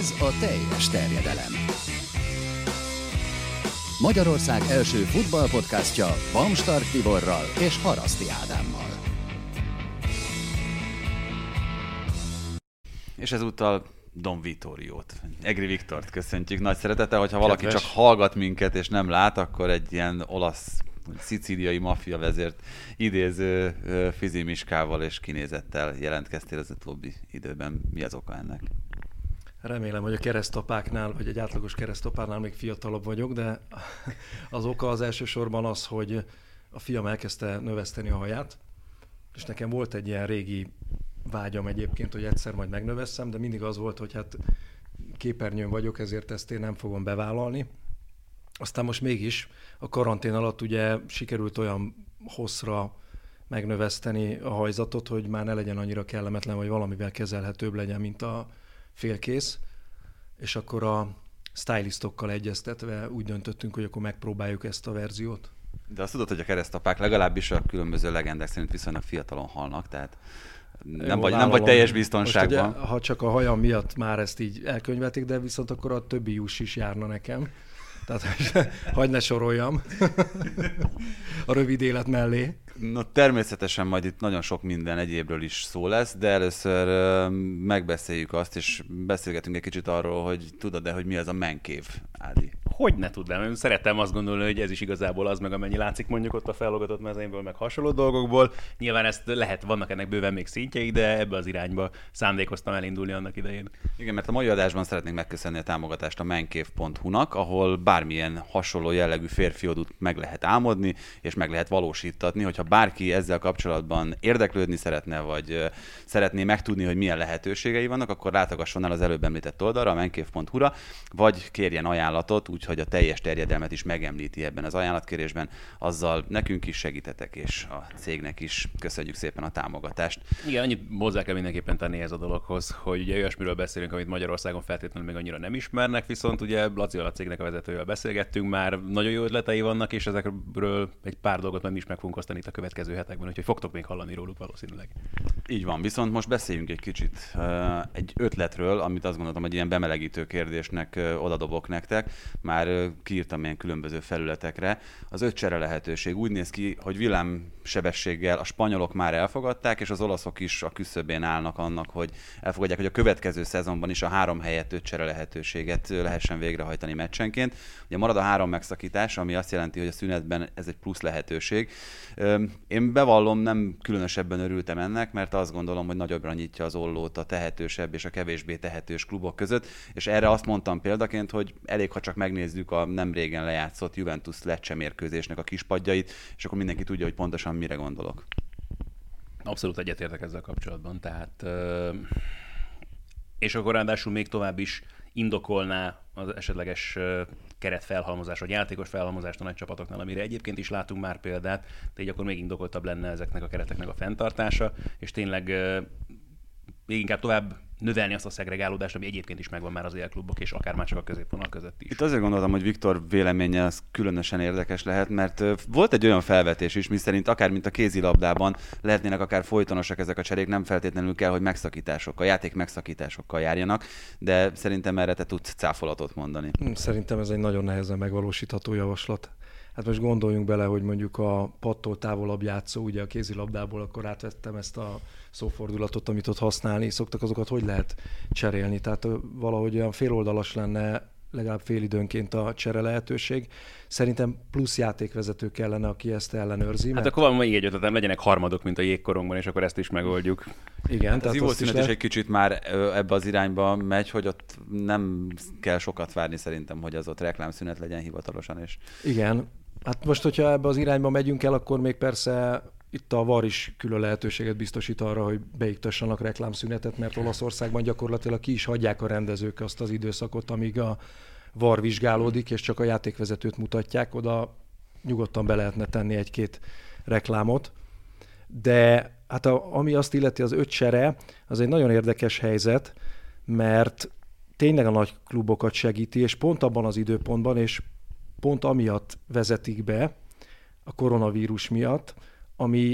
Ez a teljes terjedelem. Magyarország első futballpodcastja Bamstart Tiborral és Haraszti Ádámmal. És ezúttal Don Vittoriót, Egri Viktort köszöntjük nagy szeretettel, hogyha valaki csak hallgat minket és nem lát, akkor egy ilyen olasz, szicíliai maffia vezért idéző fizimiskával és kinézettel jelentkeztél az utóbbi időben. Mi az oka ennek? Remélem, hogy a keresztapáknál, vagy egy átlagos keresztapánál még fiatalabb vagyok, de az oka az elsősorban az, hogy a fiam elkezdte növeszteni a haját, és nekem volt egy ilyen régi vágyam egyébként, hogy egyszer majd megnövesszem, de mindig az volt, hogy hát képernyőn vagyok, ezért ezt én nem fogom bevállalni. Aztán most mégis a karantén alatt ugye sikerült olyan hosszra megnöveszteni a hajzatot, hogy már ne legyen annyira kellemetlen, vagy valamivel kezelhetőbb legyen, mint a félkész. És akkor a stylistokkal egyeztetve úgy döntöttünk, hogy akkor megpróbáljuk ezt a verziót. De azt tudod, hogy a keresztapák legalábbis a különböző legendák szerint viszonylag fiatalon halnak, tehát nem vagy teljes biztonságban. Most, ugye, ha csak a hajam miatt már ezt így elkönyvelték, de viszont akkor a többi juss is járna nekem. Tehát hagyd ne soroljam a rövid élet mellé. No, természetesen majd itt nagyon sok minden egyébről is szó lesz, de először megbeszéljük azt, és beszélgetünk egy kicsit arról, hogy tudod-e, hogy mi az a man cave, Ádi? Hogy ne tudnám, én szeretem azt gondolni, hogy ez is igazából az, meg amennyi látszik mondjuk ott a fellogatott mezeimből, meg hasonló dolgokból. Nyilván ezt lehet, vannak ennek bőven még szintjei, de ebbe az irányba szándékoztam elindulni annak idején. Igen, mert a mai adásban szeretnénk megköszönni a támogatást a mancave.hu-nak, ahol bármilyen hasonló jellegű férfiodút meg lehet álmodni, és meg lehet valósítatni, hogyha bárki ezzel kapcsolatban érdeklődni szeretne, vagy szeretné megtudni, hogy milyen lehetőségei vannak, akkor látogasson el az előbb említett oldalra, a mancave.hu-ra, vagy kérjen ajánlatot, úgyhogy a teljes terjedelmet is megemlíti ebben az ajánlatkérésben, azzal nekünk is segítetek, és a cégnek is köszönjük szépen a támogatást. Igen, annyit hozzá kell mindenképpen tenni ez a dologhoz, hogy ugye olyasmiről beszélünk, amit Magyarországon feltétlenül még annyira nem ismernek, viszont ugye Lacival, a cégnek a vezetőjével beszélgettünk, már nagyon jó ötletei vannak, és ezekről egy pár dolgot meg is meg fogunk osztani itt a következő hetekben, úgyhogy fogtok még hallani róluk valószínűleg. Így van, viszont most beszéljünk egy kicsit egy ötletről, amit azt gondoltam, hogy ilyen bemelegítő kérdésnek odadobok nektek. Már kiírtam ilyen különböző felületekre. Az 5 csere lehetőség úgy néz ki, hogy villámsebességgel a spanyolok már elfogadták, és az olaszok is a küszöbén állnak annak, hogy elfogadják, hogy a következő szezonban is a 3 helyett 5 csere lehetőséget lehessen végrehajtani meccsenként. Ugye marad a 3 megszakítás, ami azt jelenti, hogy a szünetben ez egy plusz lehetőség. Én bevallom, nem különösebben örültem ennek, mert azt gondolom, hogy nagyobbra nyitja az ollót a tehetősebb és a kevésbé tehetős klubok között, és erre azt mondtam példaként, hogy elég, ha csak megnézzük a nem régen lejátszott Juventus Lecce mérkőzésnek a kispadjait, és akkor mindenki tudja, hogy pontosan mire gondolok. Abszolút egyetértek ezzel kapcsolatban, tehát és akkor ráadásul még tovább is indokolná az esetleges keretfelhalmozás, vagy játékos felhalmozást a nagy csapatoknál, amire egyébként is látunk már példát, de így akkor még indokoltabb lenne ezeknek a kereteknek a fenntartása, és tényleg még inkább tovább növelni azt a szegregálódást, ami egyébként is megvan már az élklubok, és akár már csak a középvonal között is. Itt azért gondoltam, hogy Viktor véleménye az különösen érdekes lehet, mert volt egy olyan felvetés is, miszerint akár mint a kézilabdában lehetnének akár folytonosak ezek a cserék, nem feltétlenül kell, hogy megszakításokkal, játék megszakításokkal járjanak, de szerintem erre te tudsz cáfolatot mondani. Szerintem ez egy nagyon nehezen megvalósítható javaslat. Hát most gondoljunk bele, hogy mondjuk a pattól távolabb játszó, ugye a kézilabdából, akkor átvettem ezt a szófordulatot, amit ott használni szoktak, azokat hogy lehet cserélni? Tehát valahogy olyan féloldalas lenne legalább félidőnként a csere lehetőség. Szerintem plusz játékvezető kellene, aki ezt ellenőrzi. Hát akkor van még egy ötletem, legyenek harmadok, mint a jégkorongban, és akkor ezt is megoldjuk. Igen, hát az ivószünet is egy kicsit már ebbe az irányba megy, hogy ott nem kell sokat várni szerintem, hogy az ott reklámszünet legyen hivatalosan. És... Igen, hát most, hogyha ebbe az irányba megyünk el, akkor még persze itt a VAR is külön lehetőséget biztosít arra, hogy beiktassanak reklámszünetet, mert Olaszországban gyakorlatilag ki is hagyják a rendezők azt az időszakot, amíg a VAR vizsgálódik, és csak a játékvezetőt mutatják, oda nyugodtan be lehetne tenni 1-2 reklámot. De hát ami azt illeti, az 5 csere, az egy nagyon érdekes helyzet, mert tényleg a nagy klubokat segíti, és pont abban az időpontban, és pont amiatt vezetik be, a koronavírus miatt, ami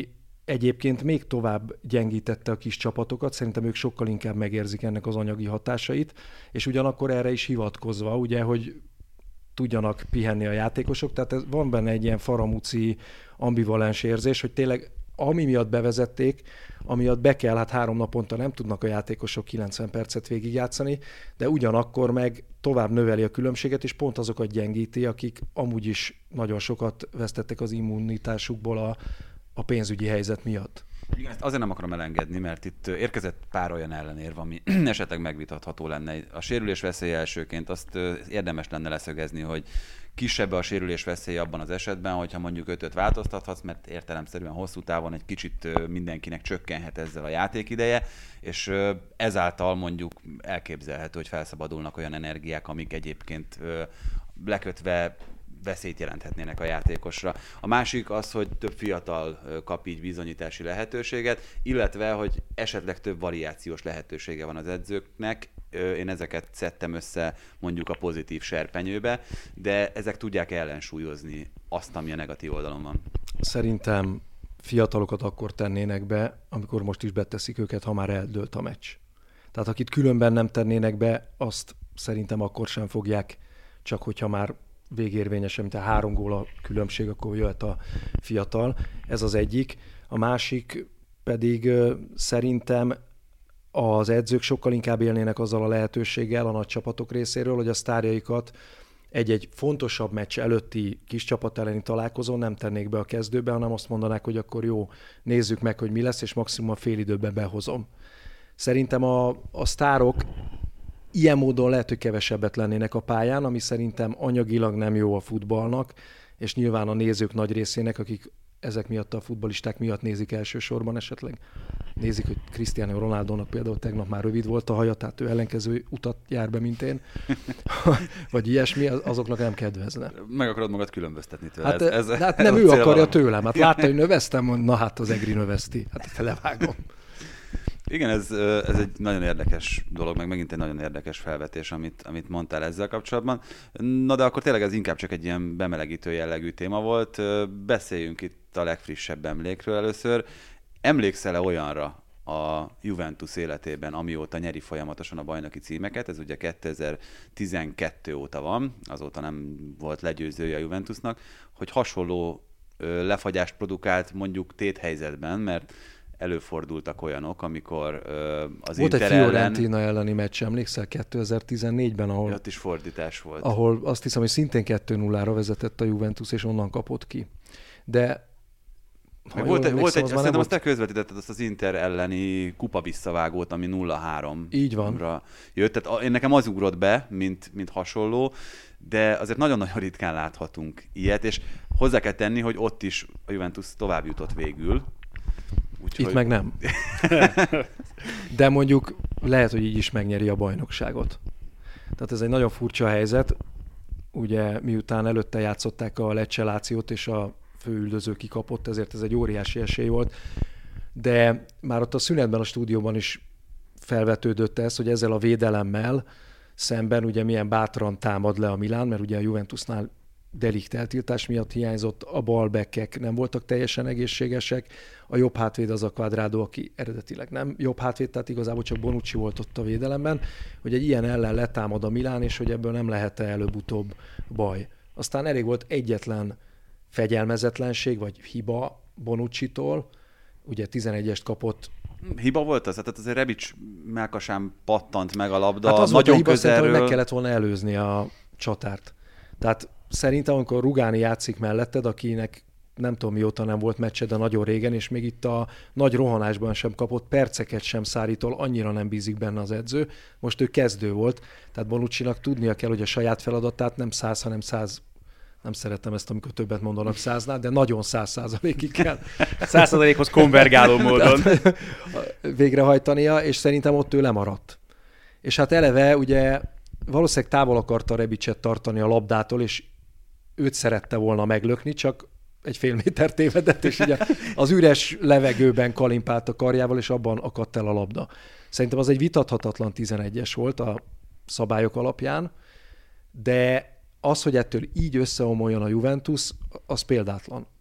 egyébként még tovább gyengítette a kis csapatokat, szerintem ők sokkal inkább megérzik ennek az anyagi hatásait, és ugyanakkor erre is hivatkozva, ugye, hogy tudjanak pihenni a játékosok, tehát van benne egy ilyen faramúci ambivalens érzés, hogy tényleg ami miatt bevezették, amiatt be kell, hát 3 naponta nem tudnak a játékosok 90 percet végigjátszani, de ugyanakkor meg tovább növeli a különbséget, és pont azokat gyengíti, akik amúgy is nagyon sokat vesztettek az immunitásukból a pénzügyi helyzet miatt. Igen, ezt azért nem akarom elengedni, mert itt érkezett pár olyan ellenérv, ami esetleg megvitatható lenne. A sérülés veszélye elsőként azt érdemes lenne leszögezni, hogy kisebb a sérülés veszélye abban az esetben, hogyha mondjuk 5-5 változtathatsz, mert értelemszerűen hosszú távon egy kicsit mindenkinek csökkenhet ezzel a játékideje, és ezáltal mondjuk elképzelhető, hogy felszabadulnak olyan energiák, amik egyébként lekötve veszélyt jelenthetnének a játékosra. A másik az, hogy több fiatal kap így bizonyítási lehetőséget, illetve, hogy esetleg több variációs lehetősége van az edzőknek. Én ezeket szedtem össze mondjuk a pozitív serpenyőbe, de ezek tudják ellensúlyozni azt, ami a negatív oldalon van. Szerintem fiatalokat akkor tennének be, amikor most is beteszik őket, ha már eldőlt a meccs. Tehát akit különben nem tennének be, azt szerintem akkor sem fogják, csak hogyha már végérvényesen, mint a 3 gól a különbség, akkor jöhet a fiatal. Ez az egyik. A másik pedig szerintem az edzők sokkal inkább élnének azzal a lehetőséggel a nagy csapatok részéről, hogy a sztárjaikat egy-egy fontosabb meccs előtti kis csapat elleni találkozón nem tennék be a kezdőbe, hanem azt mondanák, hogy akkor jó, nézzük meg, hogy mi lesz, és maximum a fél időben behozom. Szerintem a sztárok ilyen módon lehet, hogy kevesebbet lennének a pályán, ami szerintem anyagilag nem jó a futballnak, és nyilván a nézők nagy részének, akik ezek miatt a futballisták miatt nézik elsősorban esetleg. Nézik, hogy Cristiano Ronaldónak például tegnap már rövid volt a haja, tehát ő ellenkező utat jár be, mint én. Vagy ilyesmi, azoknak nem kedvezne. Meg akarod magad különböztetni tőle. Hát, hát nem ő akarja tőlem. Hát látta, hogy növesztem, na hát az Egri növeszti. Hát levágom. Igen, ez egy nagyon érdekes dolog, meg megint egy nagyon érdekes felvetés, amit mondtál ezzel kapcsolatban. Na de akkor tényleg ez inkább csak egy ilyen bemelegítő jellegű téma volt. Beszéljünk itt a legfrissebb emlékről először. Emlékszel-e olyanra a Juventus életében, amióta nyeri folyamatosan a bajnoki címeket? Ez ugye 2012 óta van, azóta nem volt legyőzője a Juventusnak, hogy hasonló lefagyást produkált mondjuk téthelyzetben, mert előfordultak olyanok, amikor az volt Inter egy Fiorentina elleni meccs, emlékszel, 2014-ben, ahol ott is fordítás volt. Ahol azt hiszem, hogy szintén 2-0-ra vezetett a Juventus, és onnan kapott ki. De volt egy, szerintem azt te közvetítetted azt az Inter elleni kupa visszavágót, ami 0-3-ra így van. Jött. Tehát én nekem az ugrott be, mint hasonló, de azért nagyon-nagyon ritkán láthatunk ilyet, és hozzá kell tenni, hogy ott is a Juventus tovább jutott végül. Úgyhogy... Itt meg nem. De mondjuk lehet, hogy így is megnyeri a bajnokságot. Tehát ez egy nagyon furcsa helyzet. Ugye miután előtte játszották a Lecce Lációt, és a főüldöző kikapott, ezért ez egy óriási esély volt. De már ott a szünetben a stúdióban is felvetődött ez, hogy ezzel a védelemmel szemben ugye milyen bátran támad le a Milán, mert ugye a Juventusnál De Ligt eltiltás miatt hiányzott, a balbackek nem voltak teljesen egészségesek, a jobb hátvéd az a Quadrado, aki eredetileg nem jobb hátvéd, tehát igazából csak Bonucci volt ott a védelemben, hogy egy ilyen ellen letámad a Milán, és hogy ebből nem lehet-e előbb-utóbb baj. Aztán elég volt egyetlen fegyelmezetlenség, vagy hiba Bonucci-tól, ugye 11-est kapott. Hiba volt az? Tehát azért Rebic mellkasán pattant meg a labda. Hát az nagyon volt a hiba, közelről... hogy meg kellett volna előzni a csatárt. Tehát szerintem, amikor Rugani játszik melletted, akinek nem tudom mióta nem volt meccse, de nagyon régen, és még itt a nagy rohanásban sem kapott, perceket sem szárítól, annyira nem bízik benne az edző. Most ő kezdő volt, tehát Bonuccinak tudnia kell, hogy a saját feladatát nem 100, hanem 100, nem szeretem ezt, amikor többet mondanak 100-nál, de nagyon 100%-ig kell. 100%-hoz konvergáló módon. Végrehajtania, és szerintem ott ő lemaradt. És hát eleve ugye valószínűleg távol akarta Rebicet tartani a labdától, és őt szerette volna meglökni, csak egy fél méter tévedett, és ugye az üres levegőben kalimpált a karjával, és abban akadt el a labda. Szerintem az egy vitathatatlan 11-es volt a szabályok alapján, de az, hogy ettől így összeomoljon a Juventus, az példátlan.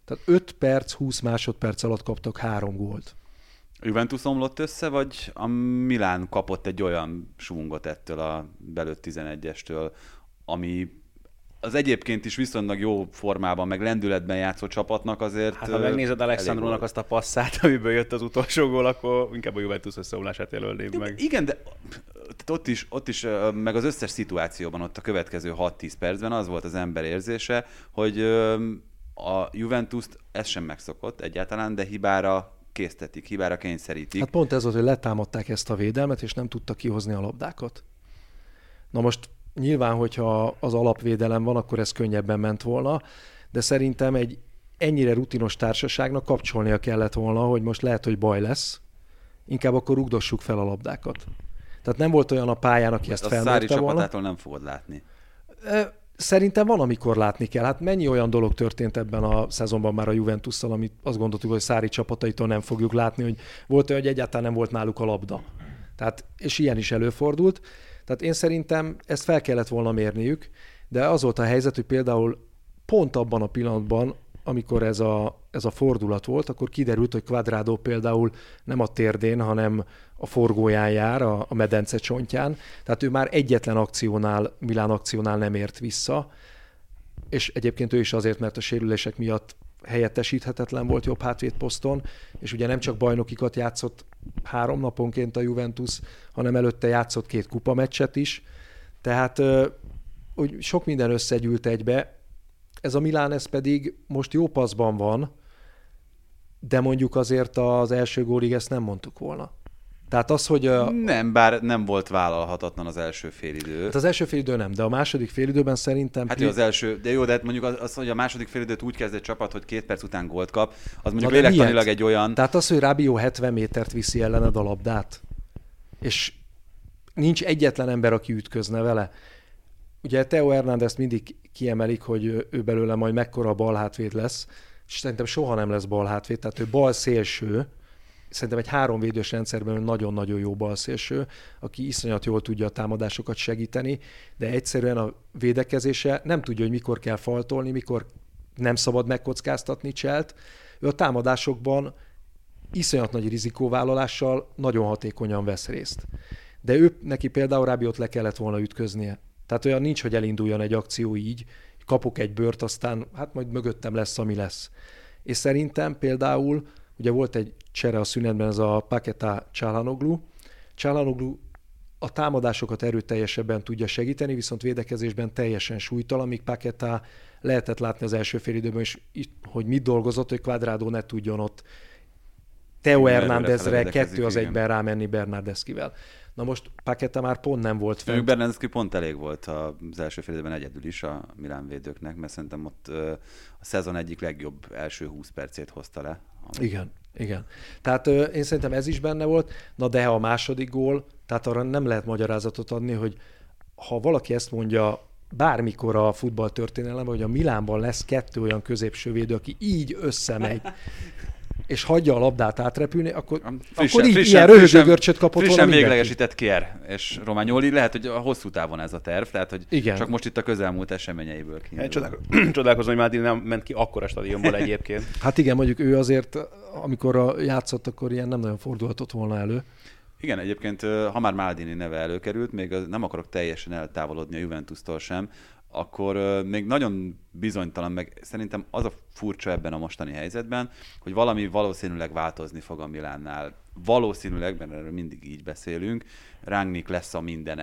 Tehát 5 perc, 20 másodperc alatt kaptak 3 gólt. A Juventus omlott össze, vagy a Milán kapott egy olyan svungot ettől a belőtt 11-estől, ami az egyébként is viszonylag jó formában, meg lendületben játszó csapatnak azért... Hát ha megnézed Alexandrónak azt a passzát, amiből jött az utolsó gól, akkor inkább a Juventus összeomlását jelölném meg. Igen, de ott is, meg az összes szituációban ott a következő 6-10 percben az volt az ember érzése, hogy a Juventust ez sem megszokott egyáltalán, de hibára késztetik, hibára kényszerítik. Hát pont ez volt, hogy letámadták ezt a védelmet, és nem tudtak kihozni a labdákat. Na most nyilván, hogyha az alapvédelem van, akkor ez könnyebben ment volna, de szerintem egy ennyire rutinos társaságnak kapcsolnia kellett volna, hogy most lehet, hogy baj lesz, inkább akkor rugdossuk fel a labdákat. Tehát nem volt olyan a pályán, aki ezt felmérte volna. A Sarri csapatától nem fogod látni. Szerintem van, amikor látni kell. Hát mennyi olyan dolog történt ebben a szezonban már a Juventusszal, amit azt gondoltuk, hogy Sarri csapataitól nem fogjuk látni, hogy volt olyan, hogy egyáltalán nem volt náluk a labda. Tehát, és ilyen is előfordult. Tehát én szerintem ezt fel kellett volna mérniük, de az volt a helyzet, hogy például pont abban a pillanatban, amikor ez a fordulat volt, akkor kiderült, hogy Cuadrado például nem a térdén, hanem a forgóján jár, a medence csontján. Tehát ő már egyetlen akciónál, Milán akciónál nem ért vissza, és egyébként ő is azért, mert a sérülések miatt helyettesíthetetlen volt jobb hátvédposzton, és ugye nem csak bajnokikat játszott 3 naponként a Juventus, hanem előtte játszott 2 kupameccset is. Tehát hogy sok minden összegyűlt egybe. Ez a Milán, ez pedig most jó paszban van, de mondjuk azért az első gólig ezt nem mondtuk volna. Tehát az, hogy... Nem, bár nem volt vállalhatatlan az első félidő. Hát az első félidő nem, de a második félidőben szerintem... Hát jó, az első, de jó, de hát mondjuk az, hogy a második félidőt úgy kezd egy csapat, hogy 2 perc után gólt kap, az mondjuk lélektanilag egy olyan... Tehát az, hogy Rabiot 70 métert viszi ellened a labdát, és nincs egyetlen ember, aki ütközne vele. Ugye Theo Hernándezt mindig kiemelik, hogy ő belőle majd mekkora balhátvéd lesz, és szerintem soha nem lesz balhátvéd, tehát ő bal szélső, szerintem egy 3 védős rendszerben nagyon-nagyon jó balszélső, aki iszonyat jól tudja a támadásokat segíteni, de egyszerűen a védekezése nem tudja, hogy mikor kell faltolni, mikor nem szabad megkockáztatni Cselt. Ő a támadásokban iszonyat nagy rizikóvállalással nagyon hatékonyan vesz részt. De neki például Rabiot le kellett volna ütköznie. Tehát olyan nincs, hogy elinduljon egy akció így, kapok egy bőrt, aztán hát majd mögöttem lesz, ami lesz. És szerintem például ugye volt egy csere a szünetben, ez a Paquetá Çalhanoğlu. Çalhanoğlu a támadásokat erőteljesebben tudja segíteni, viszont védekezésben teljesen súlytalan, míg Paquetá lehetett látni az első félidőben is, hogy mit dolgozott, hogy Cuadrado ne tudjon ott Theo Hernándezre 2-1 rámenni Bernardeschivel. Na most Paquetá már pont nem volt fent. Bernardeschi pont elég volt az első félidőben egyedül is a Milán védőknek, mert szerintem ott a szezon egyik legjobb első 20 percét hozta le. Igen. Tehát én szerintem ez is benne volt, na de a második gól, tehát arra nem lehet magyarázatot adni, hogy ha valaki ezt mondja bármikor a futballtörténelemben, hogy a Milánban lesz 2 olyan középső védő, aki így összemegy, és hagyja a labdát átrepülni, akkor ilyen röhögő görcsöt kapott volna mindenki. Frissen véglegesített Kier és Romagnoli, lehet, hogy a hosszú távon ez a terv, tehát hogy igen. Csak most itt a közelmúlt eseményeiből kiindul. Csodálkozom, hogy Maldini nem ment ki akkora stadionból egyébként. Hát igen, mondjuk ő azért, amikor játszott, akkor ilyen nem nagyon fordulhatott volna elő. Igen, egyébként, ha már Maldini neve előkerült, még nem akarok teljesen eltávolodni a Juventustól sem, akkor még nagyon bizonytalan, meg szerintem az a furcsa ebben a mostani helyzetben, hogy valami valószínűleg változni fog a Milánnál. Valószínűleg, mert erről mindig így beszélünk, Rangnick lesz a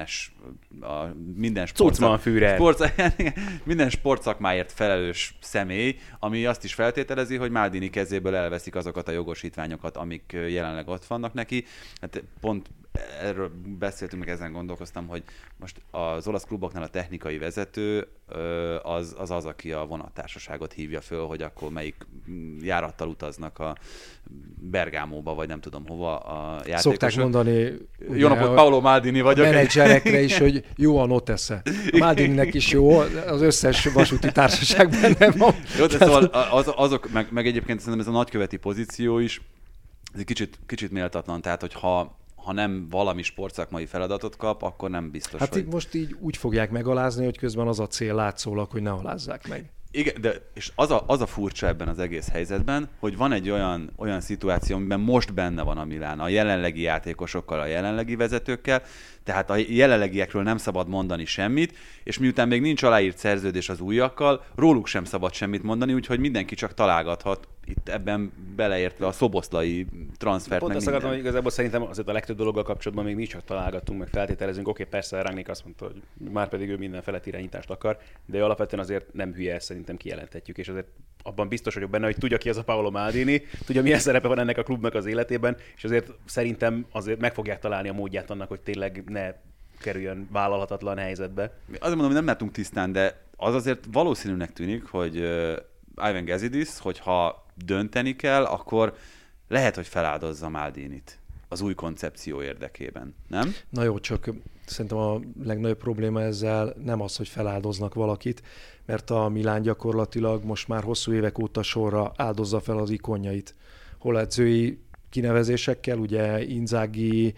minden sportszakmáért felelős személy, ami azt is feltételezi, hogy Maldini kezéből elveszik azokat a jogosítványokat, amik jelenleg ott vannak neki. Hát pont erről beszéltünk, meg ezen gondolkoztam, hogy most az olasz kluboknál a technikai vezető az, aki a vonattársaságot hívja föl, hogy akkor melyik járattal utaznak a Bergámóba, vagy nem tudom hova a játékosok. Szokták mondani jó napot, Paolo Maldini vagyok. A menedzserekre is, hogy jó a Notesse. A Maldininek is jó, az összes vasúti társaság benne van. Jó, de szóval azok, meg egyébként szerintem ez a nagyköveti pozíció is, ez egy kicsit méltatlan, tehát hogy ha nem valami sportszakmai feladatot kap, akkor nem biztos, hát hogy... most így úgy fogják megalázni, hogy közben az a cél látszólag, hogy ne alázzák meg. Igen, de és az a furcsa ebben az egész helyzetben, hogy van egy olyan szituáció, amiben most benne van a Milán, a jelenlegi játékosokkal, a jelenlegi vezetőkkel, tehát a jelenlegiekről nem szabad mondani semmit, és miután még nincs aláírt szerződés az újakkal, róluk sem szabad semmit mondani, úgyhogy mindenki csak találgathat, itt ebben beleértve a Szoboszlai transfert, pont meg ezt minden. akartam, hogy igazából szerintem azért a legtöbb dologgal kapcsolatban még mi csak találgatunk, meg feltételezünk. Oké, persze Rangnick azt mondta, hogy már pedig ő minden felett irányítást akar, de alapvetően azért nem hülye, ezt szerintem kijelenthetjük, és azért abban biztos vagyok benne, hogy tudja ki az a Paolo Maldini, tudja milyen szerepe van ennek a klubnak az életében, és azért szerintem azért meg fogják találni a módját annak, hogy tényleg ne kerüljön vállalhatatlan helyzetbe. Azért mondom, hogy nem látunk tisztán, de az azért valószínűnek tűnik, hogy Ivan Gazidis, hogyha dönteni kell, akkor lehet, hogy feláldozza Maldinit az új koncepció érdekében, nem? Na jó, csak szerintem a legnagyobb probléma ezzel nem az, hogy feláldoznak valakit, mert a Milán gyakorlatilag most már hosszú évek óta sorra áldozza fel az ikonjait. Hol edzői kinevezésekkel, ugye Inzaghi,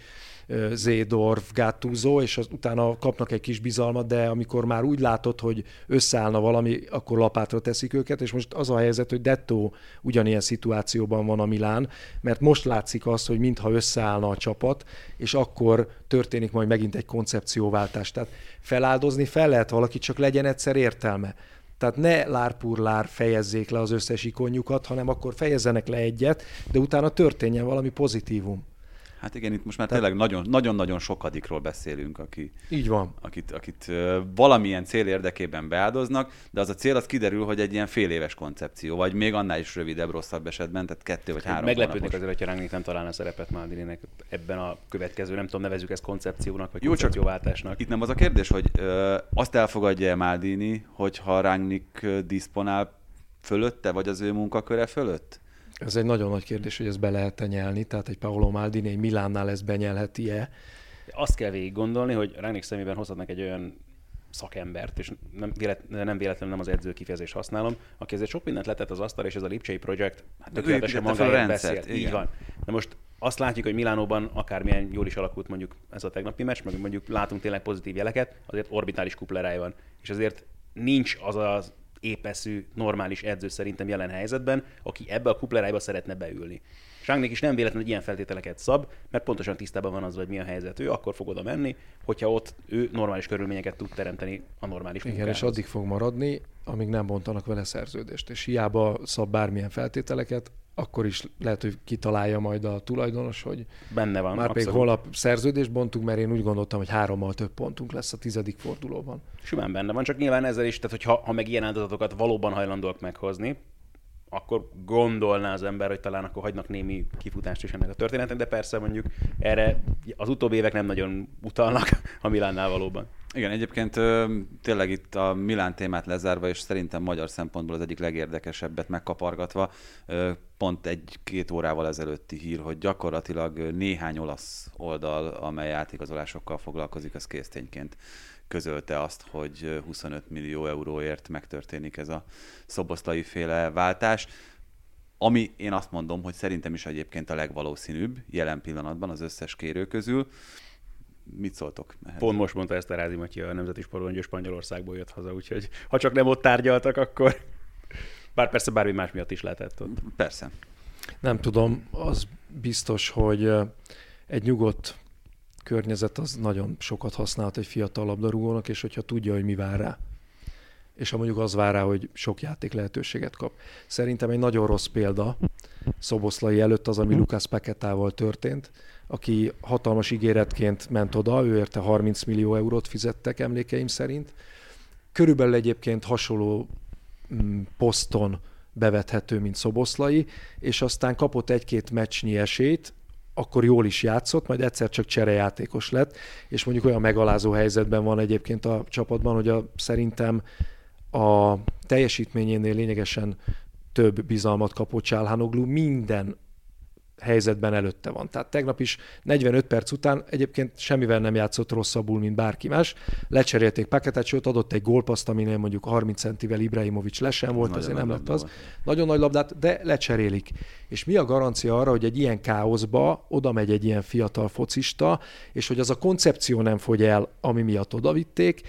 Zédorf, Gattuso, és utána kapnak egy kis bizalmat, de amikor már úgy látod, hogy összeállna valami, akkor lapátra teszik őket, és most az a helyzet, hogy Detto ugyanilyen szituációban van a Milán, mert most látszik az, hogy mintha összeállna a csapat, és akkor történik majd megint egy koncepcióváltás. Tehát feláldozni fel lehet valakit, csak legyen egyszer értelme. Tehát ne lárpurlár fejezzék le az összes ikonjukat, hanem akkor fejezzenek le egyet, de utána történjen valami pozitívum. Hát igen, itt most már tényleg nagyon-nagyon sokadikról beszélünk, így van. Akit valamilyen cél érdekében beáldoznak, de az a cél, az kiderül, hogy egy ilyen féléves koncepció, vagy még annál is rövidebb, rosszabb esetben, tehát 2 vagy 3 Meglepődnék azért, hogyha Rangnick nem találna szerepet Maldininek ebben a következő, nem tudom, nevezzük ezt koncepciónak, vagy koncepcióváltásnak. Itt nem az a kérdés, hogy azt elfogadja Maldini, hogyha Rangnick diszponál fölötte, vagy az ő munkaköre fölött? Ez egy nagyon nagy kérdés, hogy ezt be lehet-e nyelni, tehát egy Paolo Maldini egy Milánnál ezt benyelheti-e. Azt kell végig gondolni, hogy Rangnick szemében hozhatnak egy olyan szakembert, és nem véletlenül nem az edző kifejezést használom, aki ezért sok mindent letett az asztalra, és ez a Lipcsei Projekt tökéletesen magáért beszélt. Így van. De most azt látjuk, hogy Milánóban akármilyen jól is alakult mondjuk ez a tegnapi meccs, meg mondjuk látunk tényleg pozitív jeleket, azért orbitális kupleráj van. És azért nincs az az épeszű, normális edző szerintem jelen helyzetben, aki ebbe a kuplerájba szeretne beülni. Rangnick is nem véletlenül ilyen feltételeket szab, mert pontosan tisztában van az, hogy mi a helyzet. Ő akkor fog oda menni, hogyha ott ő normális körülményeket tud teremteni a normális munkához. Igen, és addig fog maradni, amíg nem bontanak vele szerződést. És hiába szab bármilyen feltételeket, akkor is lehet, hogy kitalálja majd a tulajdonos, hogy benne van, már pedig holnap szerződést bontunk, mert én úgy gondoltam, hogy 3-mal több pontunk lesz a 10. fordulóban. Simán benne van, csak nyilván ezzel is, tehát hogyha meg ilyen áldozatokat valóban hajlandóak meghozni, akkor gondolná az ember, hogy talán akkor hagynak némi kifutást is ennek a történetnek, de persze mondjuk erre az utóbbi évek nem nagyon utalnak a Milánnál valóban. Igen, egyébként tényleg itt a Milán témát lezárva, és szerintem magyar szempontból az egyik legérdekesebbet megkapargatva, pont 1-2 órával ezelőtti hír, hogy gyakorlatilag néhány olasz oldal, amely átigazolásokkal foglalkozik, az késztényként közölte azt, hogy 25 millió euróért megtörténik ez a Szoboszlai féle váltás, ami én azt mondom, hogy szerintem is egyébként a legvalószínűbb jelen pillanatban az összes kérő közül. Mit szóltok ehhez? Pont most mondta ezt a Rázi Matyi, a nemzeti sportoló, Spanyolországból jött haza, úgyhogy ha csak nem ott tárgyaltak, akkor bár persze bármi más miatt is lehetett ott. Persze. Nem tudom, az biztos, hogy egy nyugodt környezet az nagyon sokat használhat egy fiatal labdarúgónak, és hogyha tudja, hogy mi vár rá. És ha mondjuk az vár rá, hogy sok játék lehetőséget kap. Szerintem egy nagyon rossz példa Szoboszlai előtt az, ami Lucas Paquetával történt, aki hatalmas ígéretként ment oda, ő érte 30 millió eurót fizettek emlékeim szerint. Körülbelül egyébként hasonló poszton bevethető, mint Szoboszlai, és aztán kapott 1-2 meccsnyi esélyt, akkor jól is játszott, majd egyszer csak cserejátékos lett, és mondjuk olyan megalázó helyzetben van egyébként a csapatban, hogy szerintem a teljesítményénél lényegesen több bizalmat kapott Çalhanoğlu minden helyzetben előtte van. Tehát tegnap is 45 perc után egyébként semmivel nem játszott rosszabbul, mint bárki más. Lecserélték Paquetát, sőt adott egy gólpaszt, aminél mondjuk 30 centivel Ibrahimovic lesen volt, azért nem lett az. Nagyon nagy labdát, de lecserélik. És mi a garancia arra, hogy egy ilyen káoszba oda megy egy ilyen fiatal focista, és hogy az a koncepció nem fogy el, ami miatt odavitték,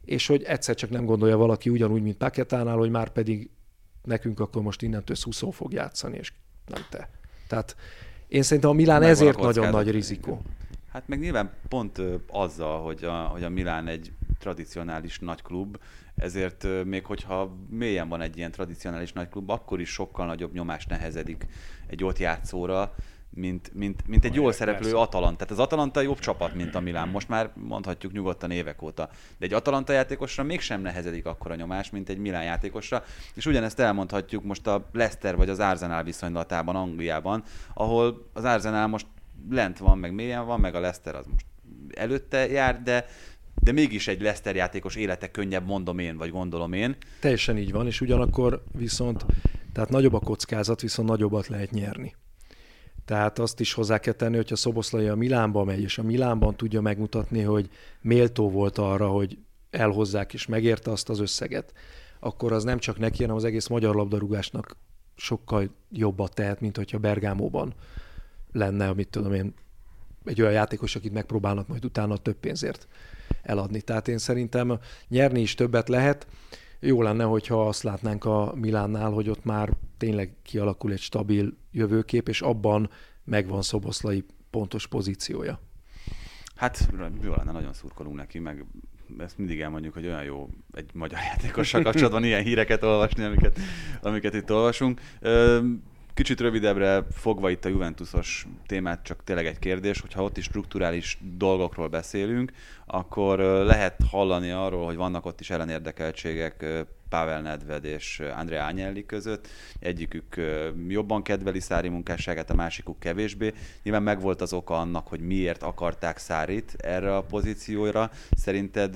és hogy egyszer csak nem gondolja valaki ugyanúgy, mint Paquetánál, hogy már pedig nekünk akkor most innentől Suso fog játszani, és nem te. Tehát én szerintem a Milán Megvan ezért a kockázat. nagyon nagy rizikó. Hát meg nyilván pont azzal, hogy a Milán egy tradicionális nagy klub, ezért még hogyha mélyen van egy ilyen tradicionális nagy klub, akkor is sokkal nagyobb nyomás nehezedik egy ott játszóra, mint egy jól szereplő Atalanta. Tehát az Atalanta jobb csapat, mint a Milán. Most már mondhatjuk nyugodtan évek óta. De egy Atalanta játékosra mégsem nehezedik akkora nyomás, mint egy Milán játékosra. És ugyanezt elmondhatjuk most a Leicester vagy az Arsenal viszonylatában Angliában, ahol az Arsenal most lent van, meg mélyen van, meg a Leicester az most előtte jár, de mégis egy Leicester játékos élete könnyebb, mondom én, vagy gondolom én. Teljesen így van, és ugyanakkor viszont, tehát nagyobb a kockázat, viszont nagyobbat lehet nyerni. Tehát azt is hozzá kell tenni, hogyha Szoboszlai a Milánba megy, és a Milánban tudja megmutatni, hogy méltó volt arra, hogy elhozzák, és megérte azt az összeget, akkor az nem csak neki, hanem az egész magyar labdarúgásnak sokkal jobbat tehet, mint hogyha Bergámóban lenne, amit tudom én, egy olyan játékos, akit megpróbálnak majd utána több pénzért eladni. Tehát én szerintem nyerni is többet lehet. Jó lenne, hogyha azt látnánk a Milánnál, hogy ott már tényleg kialakul egy stabil jövőkép, és abban megvan Szoboszlai pontos pozíciója. Hát jó lenne, nagyon szurkolunk neki, meg ezt mindig elmondjuk, hogy olyan jó egy magyar játékossal kapcsolatban ilyen híreket olvasni, amiket itt olvasunk. Kicsit rövidebbre fogva itt a Juventusos témát, csak tényleg egy kérdés, hogyha ott is strukturális dolgokról beszélünk, akkor lehet hallani arról, hogy vannak ott is ellenérdekeltségek Pavel Nedved és Andrea Agnelli között. Egyikük jobban kedveli Sarri munkásságát, a másikuk kevésbé. Nyilván megvolt az oka annak, hogy miért akarták Sarrit erre a pozícióra. Szerinted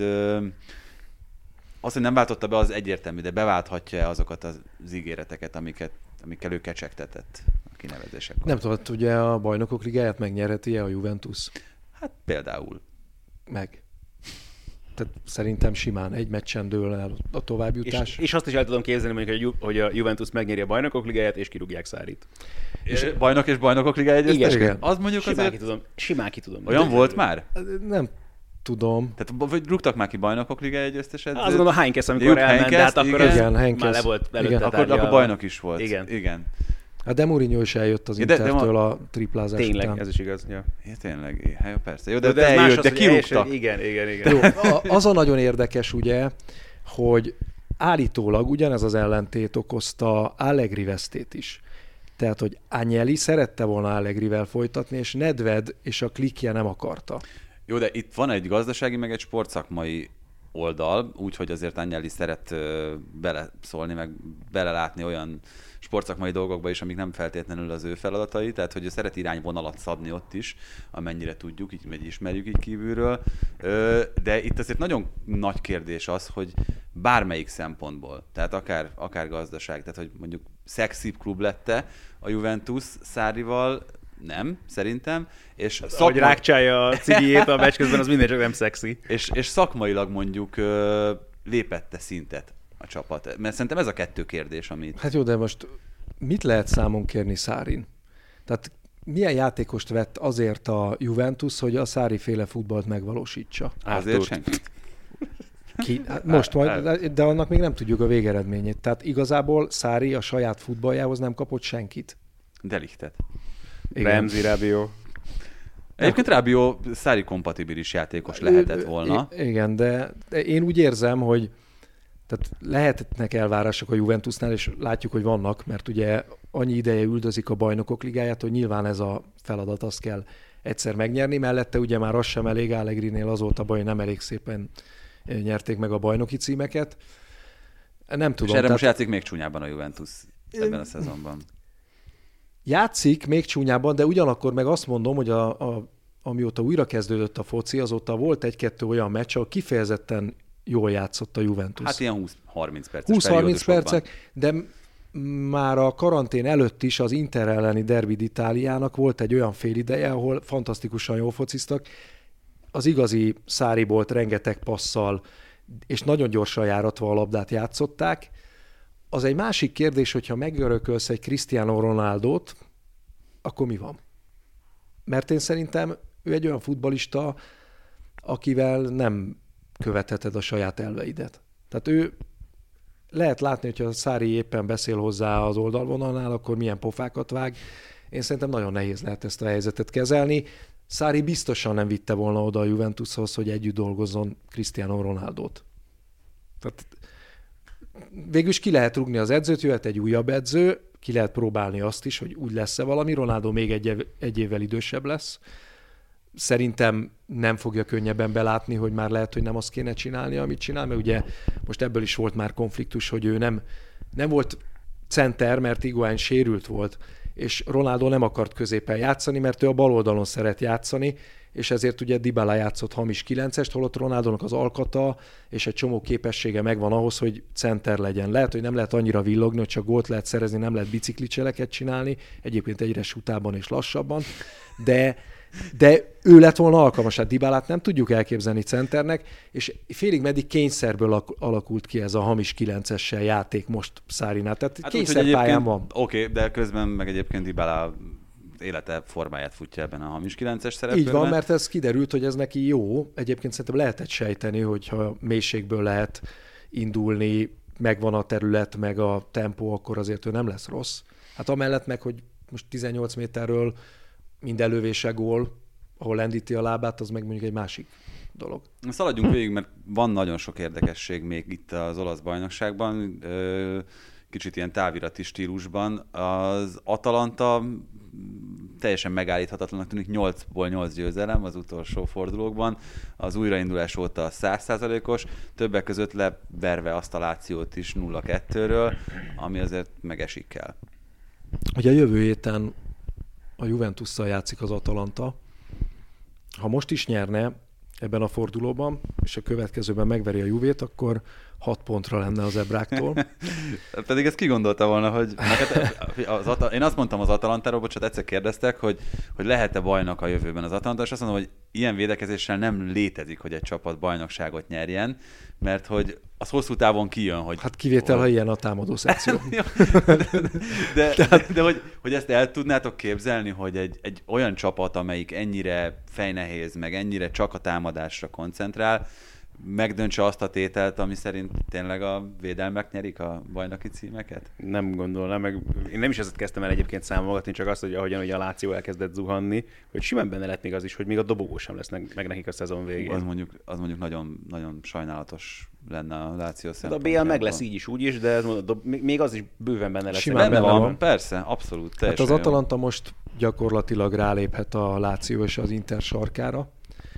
az, hogy nem váltotta be, az egyértelmű, de beválthatja azokat az ígéreteket, amikkel ő kecsegtetett a kinevezésekor? Nem tudod, ugye a Bajnokok Ligáját megnyerheti-e a Juventus? Hát például. Meg. Tehát szerintem simán egy meccsen dől el a továbbjutás. És azt is el tudom képzelni, mondjuk, hogy a Juventus megnyeri a Bajnokok Ligáját, és kirúgják Sarrit. És Bajnok és Bajnokok Ligája győztes? Igen. Az mondjuk Simán ki tudom. Olyan volt már? Nem tudom. Tehát vagy rúgtak már ki Bajnokok Ligája győzteset? Azt gondolom, Heinkes, amikor elment, de hát akkor igen, már le volt előtte. Akkor bajnok is volt. Igen. Hát de Mourinho is eljött az Intertől a triplázás tényleg, után. ez is igaz. Ja. Ja, tényleg, hát jó, persze. Jó, de eljött, de kirúgtak. Igen. Jó, az a nagyon érdekes ugye, hogy állítólag ugyanez az ellentét okozta Allegri vesztét is. Tehát, hogy Agnelli szerette volna Allegrivel folytatni, és Nedved és a klikje nem akarta. Jó, de itt van egy gazdasági, meg egy sportszakmai oldal, úgyhogy azért Agnelli szeret beleszólni, meg belelátni olyan sportszakmai dolgokba is, amik nem feltétlenül az ő feladatai, tehát hogy ő szeret irányvonalat szabni ott is, amennyire tudjuk, így meg ismerjük így kívülről, de itt azért nagyon nagy kérdés az, hogy bármelyik szempontból, tehát akár gazdaság, tehát hogy mondjuk szexibb klub lette a Juventus Sarrival, nem, szerintem. És ahogy rákcsálja a cigijét a meccs közben, az minden csak nem szexi. És szakmailag mondjuk lépette szintet a csapat. Mert szerintem ez a kettő kérdés, amit... Hát jó, de most mit lehet számon kérni Sarrin? Tehát milyen játékost vett azért a Juventus, hogy a Sarri-féle futballt megvalósítsa? Azért senkit. Hát most majd, de annak még nem tudjuk a végeredményét. Tehát igazából Sarri a saját futballjához nem kapott senkit. De Lichtet. Ramsey, Rabiot. Egyébként Rabiot Sarri kompatibilis játékos lehetett volna. Igen, de én úgy érzem, hogy tehát lehetnek elvárások a Juventusnál, és látjuk, hogy vannak, mert ugye annyi ideje üldözik a Bajnokok Ligáját, hogy nyilván ez a feladat, azt kell egyszer megnyerni. Mellette ugye már az sem elég, Allegrinél az volt a baj, hogy nem elég szépen nyerték meg a bajnoki címeket. Nem tudom. És erre most játszik még csúnyában a Juventus ebben a szezonban. Játszik még csúnyában, de ugyanakkor meg azt mondom, hogy amióta újra kezdődött a foci, azóta volt egy-kettő olyan meccs, ahol kifejezetten jól játszott a Juventus. Hát ilyen 20-30 perces 20-30 percek, de már a karantén előtt is az Inter elleni Derby d'Italiának volt egy olyan félideje, ahol fantasztikusan jól fociztak. Az igazi Sarribolt rengeteg passzal, és nagyon gyorsan járatva a labdát játszották. Az egy másik kérdés, hogyha megörökölsz egy Cristiano Ronaldót, akkor mi van? Mert én szerintem ő egy olyan futballista, akivel nem követheted a saját elveidet. Tehát ő lehet látni, hogyha a Sarri éppen beszél hozzá az oldalvonalnál, akkor milyen pofákat vág. Én szerintem nagyon nehéz lehet ezt a helyzetet kezelni. Sarri biztosan nem vitte volna oda a Juventushoz, hogy együtt dolgozzon Cristiano Ronaldót. Tehát végül is ki lehet rúgni az edzőt, jöhet egy újabb edző, ki lehet próbálni azt is, hogy úgy lesz-e valami. Ronaldo még egy évvel idősebb lesz. Szerintem nem fogja könnyebben belátni, hogy már lehet, hogy nem azt kéne csinálni, amit csinál, mert ugye most ebből is volt már konfliktus, hogy ő nem volt center, mert Higuaín sérült volt, és Ronaldo nem akart középen játszani, mert ő a bal oldalon szeret játszani, és ezért ugye Dybala játszott hamis 9-est, holott Ronaldónak az alkata és egy csomó képessége megvan ahhoz, hogy center legyen. Lehet, hogy nem lehet annyira villogni, hogy csak gólt lehet szerezni, nem lehet biciklicseleket csinálni, egyébként egyre sutában és lassabban, de ő lett volna alkalmas, hát Dybalát nem tudjuk elképzelni centernek, és félig meddig kényszerből alakult ki ez a hamis 9-essel játék most Sarrinál. Tehát hát kényszerpályán van. Oké, de közben meg egyébként Dybala élete formáját futja ebben a hamis 9-es szerepkörben. Így van, mert ez kiderült, hogy ez neki jó. Egyébként szerintem lehetett sejteni, hogyha mélységből lehet indulni, megvan a terület, meg a tempó, akkor azért ő nem lesz rossz. Hát amellett meg, hogy most 18 méterről mind elővése gól, ahol lendíti a lábát, az meg mondjuk egy másik dolog. Szaladjunk végig, mert van nagyon sok érdekesség még itt az olasz bajnokságban, kicsit ilyen távirati stílusban. Az Atalanta teljesen megállíthatatlanak tűnik, 8-ból 8 győzelem az utolsó fordulókban. Az újraindulás óta 100%-os, többek között leverve azt a Lációt is 0-2-ről, ami azért megesik el. Ugye a jövő héten a Juventusszal játszik az Atalanta. Ha most is nyerne ebben a fordulóban, és a következőben megveri a Juvét, akkor 6 pontra lenne az ebráktól. Pedig ezt kigondolta volna, hogy én azt mondtam az Atalantáról, bocsánat, egyszer kérdeztek, hogy lehet-e bajnok a jövőben az Atalanta, és azt mondom, hogy ilyen védekezéssel nem létezik, hogy egy csapat bajnokságot nyerjen, mert hogy az hosszú távon kijön, hogy... Hát kivétel, ha ilyen a támadó szekció. de hogy ezt el tudnátok képzelni, hogy egy olyan csapat, amelyik ennyire fejnehéz, meg ennyire csak a támadásra koncentrál, megdöntse azt a tételt, ami szerint tényleg a védelmek nyerik a bajnoki címeket? Nem gondolnám, meg én nem is ezt kezdtem el egyébként számolgatni, csak azt, hogy ahogyan a Láció elkezdett zuhanni, hogy simán benne lett még az is, hogy még a dobogó sem lesz meg nekik a szezon végén. Az mondjuk nagyon, nagyon sajnálatos lenne a Láció szempontjából. A BL meg lesz így is, úgy is, de még az is bőven benne lesz. Simán benne van, persze, abszolút. Hát az Atalanta most gyakorlatilag ráléphet a Láció és az Inter sarkára,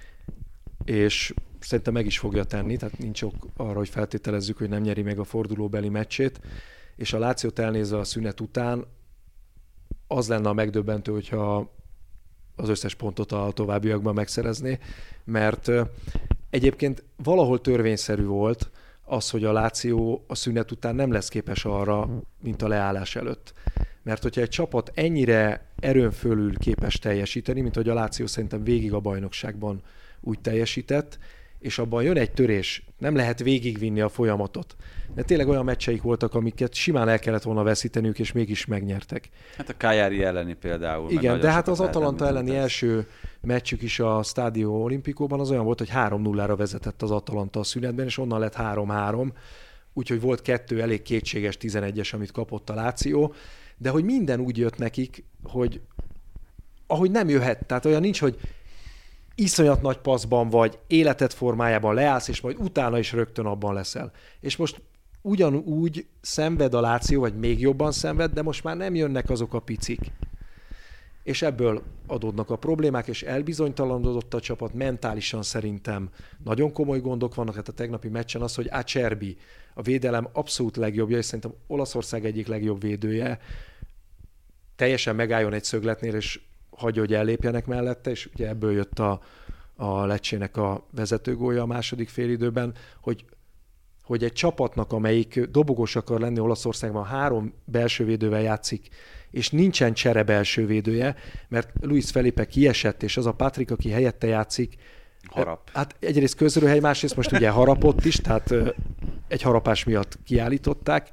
és szerintem meg is fogja tenni, tehát nincs ok arra, hogy feltételezzük, hogy nem nyeri meg a fordulóbeli meccsét, és a Lációt elnézve a szünet után az lenne a megdöbbentő, hogyha az összes pontot a továbbiakban megszerezné, mert egyébként valahol törvényszerű volt az, hogy a Láció a szünet után nem lesz képes arra, mint a leállás előtt. Mert hogyha egy csapat ennyire erőn fölül képes teljesíteni, mint hogy a Láció szerintem végig a bajnokságban úgy teljesített, és abban jön egy törés, nem lehet végigvinni a folyamatot. De tényleg olyan meccseik voltak, amiket simán el kellett volna veszíteniük, és mégis megnyertek. Hát a Cagliari elleni például. Igen, de hát az Atalanta elleni első meccsük is a Stadio Olimpicóban az olyan volt, hogy 3-0-ra vezetett az Atalanta a szünetben, és onnan lett 3-3, úgyhogy volt 2 elég kétséges 11-es, amit kapott a Láció, de hogy minden úgy jött nekik, hogy ahogy nem jöhet, tehát olyan nincs, hogy iszonyat nagy passzban vagy, életed formájában leállsz, és majd utána is rögtön abban leszel. És most ugyanúgy szenved a Láció, vagy még jobban szenved, de most már nem jönnek azok a picik. És ebből adódnak a problémák, és elbizonytalanodott a csapat, mentálisan szerintem nagyon komoly gondok vannak. Hát a tegnapi meccsen az, hogy Acerbi, a védelem abszolút legjobbja, és szerintem Olaszország egyik legjobb védője, teljesen megálljon egy szögletnél, és hagyja, hogy ellépjenek mellette, és ugye ebből jött a Lecce-nek a vezetőgólja a második félidőben, hogy egy csapatnak, amelyik dobogós akar lenni Olaszországban, 3 belsővédővel játszik, és nincsen csere belsővédője, mert Luis Felipe kiesett, és az a Patrick, aki helyette játszik, harap. Hát egyrészt közrőhely, másrészt most ugye harapott is, tehát egy harapás miatt kiállították.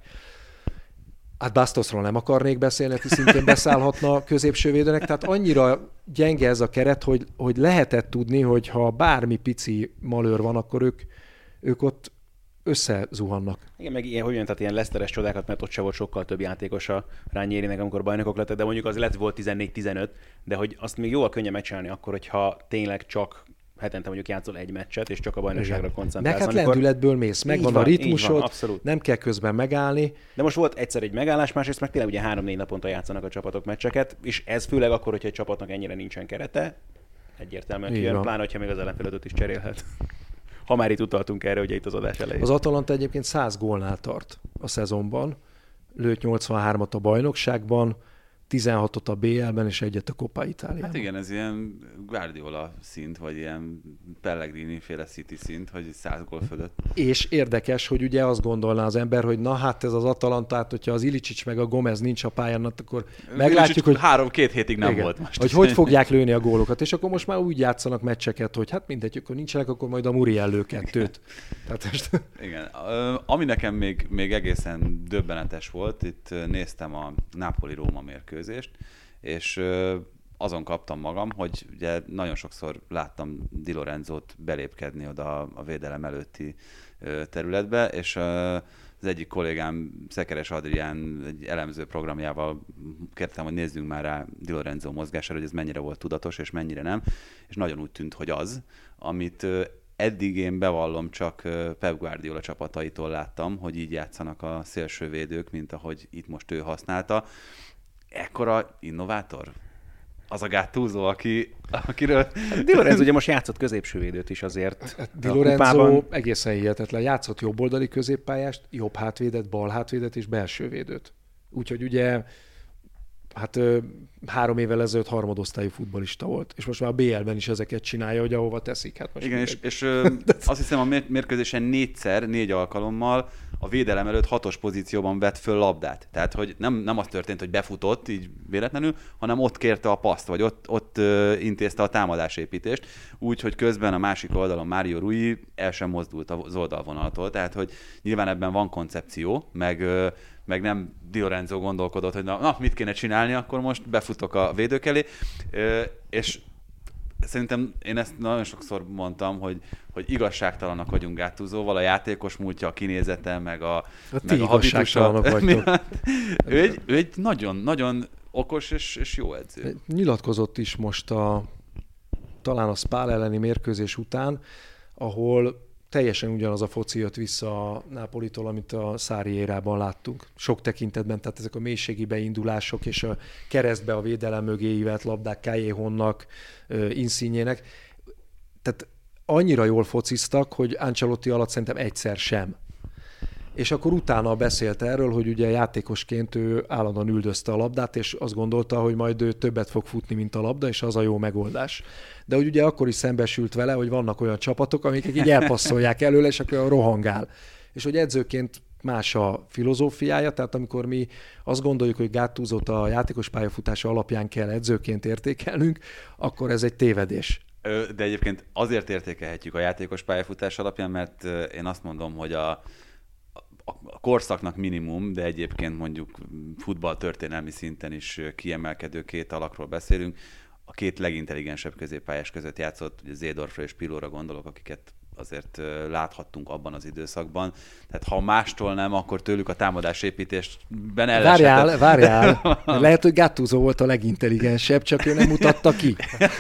Hát Bastosról nem akarnék beszélni, aki szintén beszállhatna középsővédőnek, tehát annyira gyenge ez a keret, hogy lehetett tudni, hogy ha bármi pici malőr van, akkor ők ott összezuhannak. Igen, meg ilyen, tehát ilyen Leicesteres csodákat, mert ott se volt sokkal több játékos a Ranierinek, amikor bajnokok lettek, de mondjuk az volt 14-15, de hogy azt még jóval könnyebb megcsinálni akkor, hogyha tényleg csak hetente mondjuk játszol egy meccset, és csak a bajnokságra koncentrálsz. Meg hát lendületből mész, megvan a ritmusod, nem kell közben megállni. De most volt egyszer egy megállás, másrészt meg tényleg ugye 3-4 naponta játszanak a csapatok meccseket, és ez főleg akkor, hogyha egy csapatnak ennyire nincsen kerete, egyértelműen kijön, pláne, hogyha még az ellenfelet is cserélhet. Ha már itt utaltunk erre, ugye itt az adás elején. Az Atalanta egyébként 100 gólnál tart a szezonban, lőtt 83-at a bajnokságban, 16-ot a BL-ben és egyet a Coppa Italiában. Hát igen, ez ilyen Guardiola szint, vagy ilyen Pellegrini-féle City szint, hogy 100 gól fölött. És érdekes, hogy ugye azt gondolná az ember, hogy na hát ez az Atalantát, hogyha az Ilicic meg a Gomez nincs a pályán, akkor meglátjuk, hogy 3-2 hétig nem volt most. Hogy fogják lőni a gólokat, és akkor most már úgy játszanak meccseket, hogy hát mindegy, akkor nincsenek, akkor majd a Muriel lő kettőt. Tehát most... Igen. Ami nekem még egészen döbbenetes volt, itt néztem a Napoli-Róma mérkőzést, és azon kaptam magam, hogy ugye nagyon sokszor láttam Di Lorenzót belépkedni oda a védelem előtti területbe, és az egyik kollégám, Szekeres Adrián egy elemző programjával kértem, hogy nézzünk már rá Di Lorenzo mozgására, hogy ez mennyire volt tudatos, és mennyire nem, és nagyon úgy tűnt, hogy az, amit eddig én bevallom, csak Pep Guardiola csapataitól láttam, hogy így játszanak a szélsővédők, mint ahogy itt most ő használta. Ekkora innovátor? Az a Gattuso, akiről... Di Lorenzo ugye most játszott középsővédőt is azért. Di Lorenzo egészen hihetetlen. Játszott jobboldali középpályást, jobb hátvédet, bal hátvédet és belsővédőt. Úgyhogy ugye hát 3 évvel ezelőtt harmadosztályú futballista volt, és most már a BL-ben is ezeket csinálja, hogy ahova teszik. Hát most igen, és azt hiszem a mérkőzésen 4 alkalommal a védelem előtt 6-os pozícióban vett föl labdát. Tehát, hogy nem az történt, hogy befutott így véletlenül, hanem ott kérte a paszt, vagy ott intézte a támadásépítést, úgy, hogy közben a másik oldalon Mário Rui el sem mozdult az oldalvonaltól. Tehát, hogy nyilván ebben van koncepció, meg nem Di Lorenzo gondolkodott, hogy na, mit kéne csinálni, akkor most befutok a védők elé, és szerintem én ezt nagyon sokszor mondtam, hogy igazságtalanak vagyunk Gattusoval, a játékos múltja, a kinézete, meg a habitusa. Ő egy nagyon okos és jó edző. Nyilatkozott is most talán a Spal elleni mérkőzés után, ahol teljesen ugyanaz a foci jött vissza a Nápolitól, amit a Sarri érában láttunk. Sok tekintetben, tehát ezek a mélységi beindulások és a keresztbe a védelem mögé ívelt labdák Callejonnak, Insignének. Tehát annyira jól fociztak, hogy Ancelotti alatt szerintem egyszer sem. És akkor utána beszélt erről, hogy ugye játékosként ő állandóan üldözte a labdát, és azt gondolta, hogy majd ő többet fog futni, mint a labda, és az a jó megoldás. De hogy ugye akkor is szembesült vele, hogy vannak olyan csapatok, amik így elpasszolják előle, és akkor rohangál. És hogy edzőként más a filozófiája, tehát amikor mi azt gondoljuk, hogy Gattusot a játékos pályafutása alapján kell edzőként értékelnünk, akkor ez egy tévedés. De egyébként azért értékelhetjük a játékos pályafutás alapján, mert én azt mondom, hogy a korszaknak minimum, de egyébként mondjuk futballtörténelmi szinten is kiemelkedő 2 alakról beszélünk. A 2 legintelligensebb középpályás között játszott, ugye Seedorfra és Pirlóra gondolok, akiket azért láthattunk abban az időszakban. Tehát ha mástól nem, akkor tőlük a támadásépítésben elleshetett. Várjál. Lehet, hogy Gattuso volt a legintelligensebb, csak ő nem mutatta ki.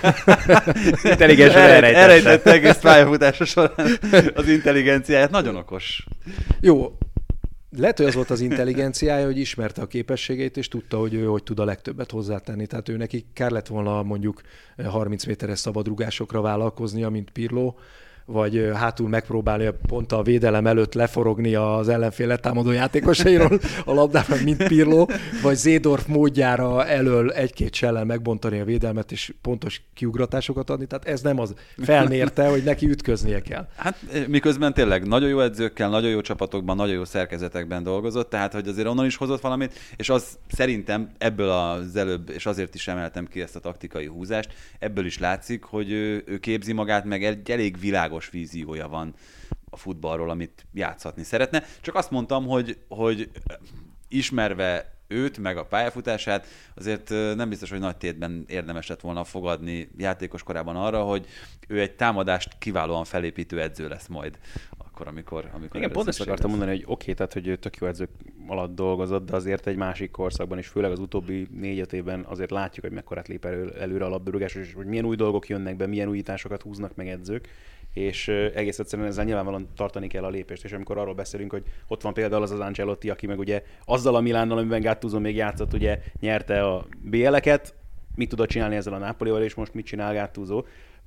Intelligensen elrejtette egész pályafutása során az intelligenciáját. Nagyon okos. Jó. Lehet, hogy az volt az intelligenciája, hogy ismerte a képességeit, és tudta, hogy ő hogy tud a legtöbbet hozzátenni. Tehát ő neki kár lett volna mondjuk 30 méteres szabadrugásokra vállalkoznia, mint Pirlo, vagy hátul megpróbálni pont a védelem előtt leforogni az ellenfél letámadó játékosairól a labdában, mint Pirlo, vagy Seedorf módjára elől 1-2 sellel megbontani a védelmet, és pontos kiugratásokat adni. Tehát ez nem az. Felmérte, hogy neki ütköznie kell. Hát miközben tényleg nagyon jó edzőkkel, nagyon jó csapatokban, nagyon jó szerkezetekben dolgozott, tehát hogy azért onnan is hozott valamit, és az szerintem ebből az előbb, és azért is emeltem ki ezt a taktikai húzást, ebből is látszik, hogy ő képzi magát, meg egy elég világos víziója van a futballról, amit játszhatni szeretne. Csak azt mondtam, hogy ismerve őt, meg a pályafutását, azért nem biztos, hogy nagy tétben érdemes lett volna fogadni játékos korában arra, hogy ő egy támadást kiválóan felépítő edző lesz majd akkor, amikor igen, pont ezt akartam mondani, hogy oké, tehát hogy tök jó edzők alatt dolgozott, de azért egy másik korszakban, és főleg az utóbbi 4-5 évben azért látjuk, hogy mekkorát lép előre a labdarúgás, és hogy milyen új dolgok jönnek be, milyen újításokat húznak meg edzők, és egész egyszerűen ezzel nyilvánvalóan tartani kell a lépést, és amikor arról beszélünk, hogy ott van például az Ancelotti, aki meg ugye azzal a Milánnal, amiben Gattuso még játszott, ugye nyerte a BL-eket, mit tudott csinálni ezzel a Napolival, és most mit csinál Gattuso?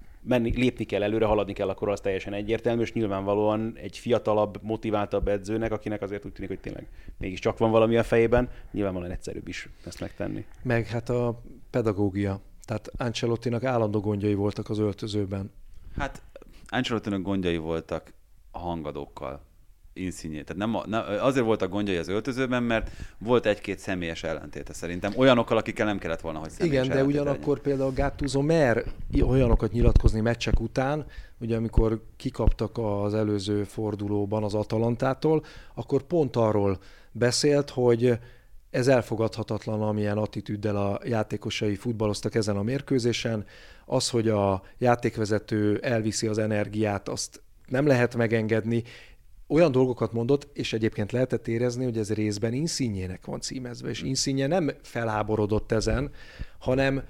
Lépni kell előre, haladni kell, akkor az teljesen egyértelmű, és nyilvánvalóan egy fiatalabb, motiváltabb edzőnek, akinek azért úgy tűnik, hogy tényleg mégiscsak van valami a fejében, nyilvánvalóan egyszerűbb is ezt megtenni. Meg hát a pedagógia. Tehát Ancelottinak állandó gondjai voltak az öltözőben. Hát Ancelottinak gondjai voltak a hangadókkal, Insigne. Tehát azért voltak gondjai az öltözőben, mert volt egy-két személyes ellentéte szerintem. Olyanokkal, akikkel nem kellett volna, hogy személyes igen, de ugyanakkor például Gattuso mer olyanokat nyilatkozni meccsek után, ugye amikor kikaptak az előző fordulóban az Atalantától, akkor pont arról beszélt, hogy ez elfogadhatatlan, amilyen attitűddel a játékosai futballoztak ezen a mérkőzésen. Az, hogy a játékvezető elviszi az energiát, azt nem lehet megengedni. Olyan dolgokat mondott, és egyébként lehetett érezni, hogy ez részben Insigne-nek van címezve, és Insigne nem felháborodott ezen, hanem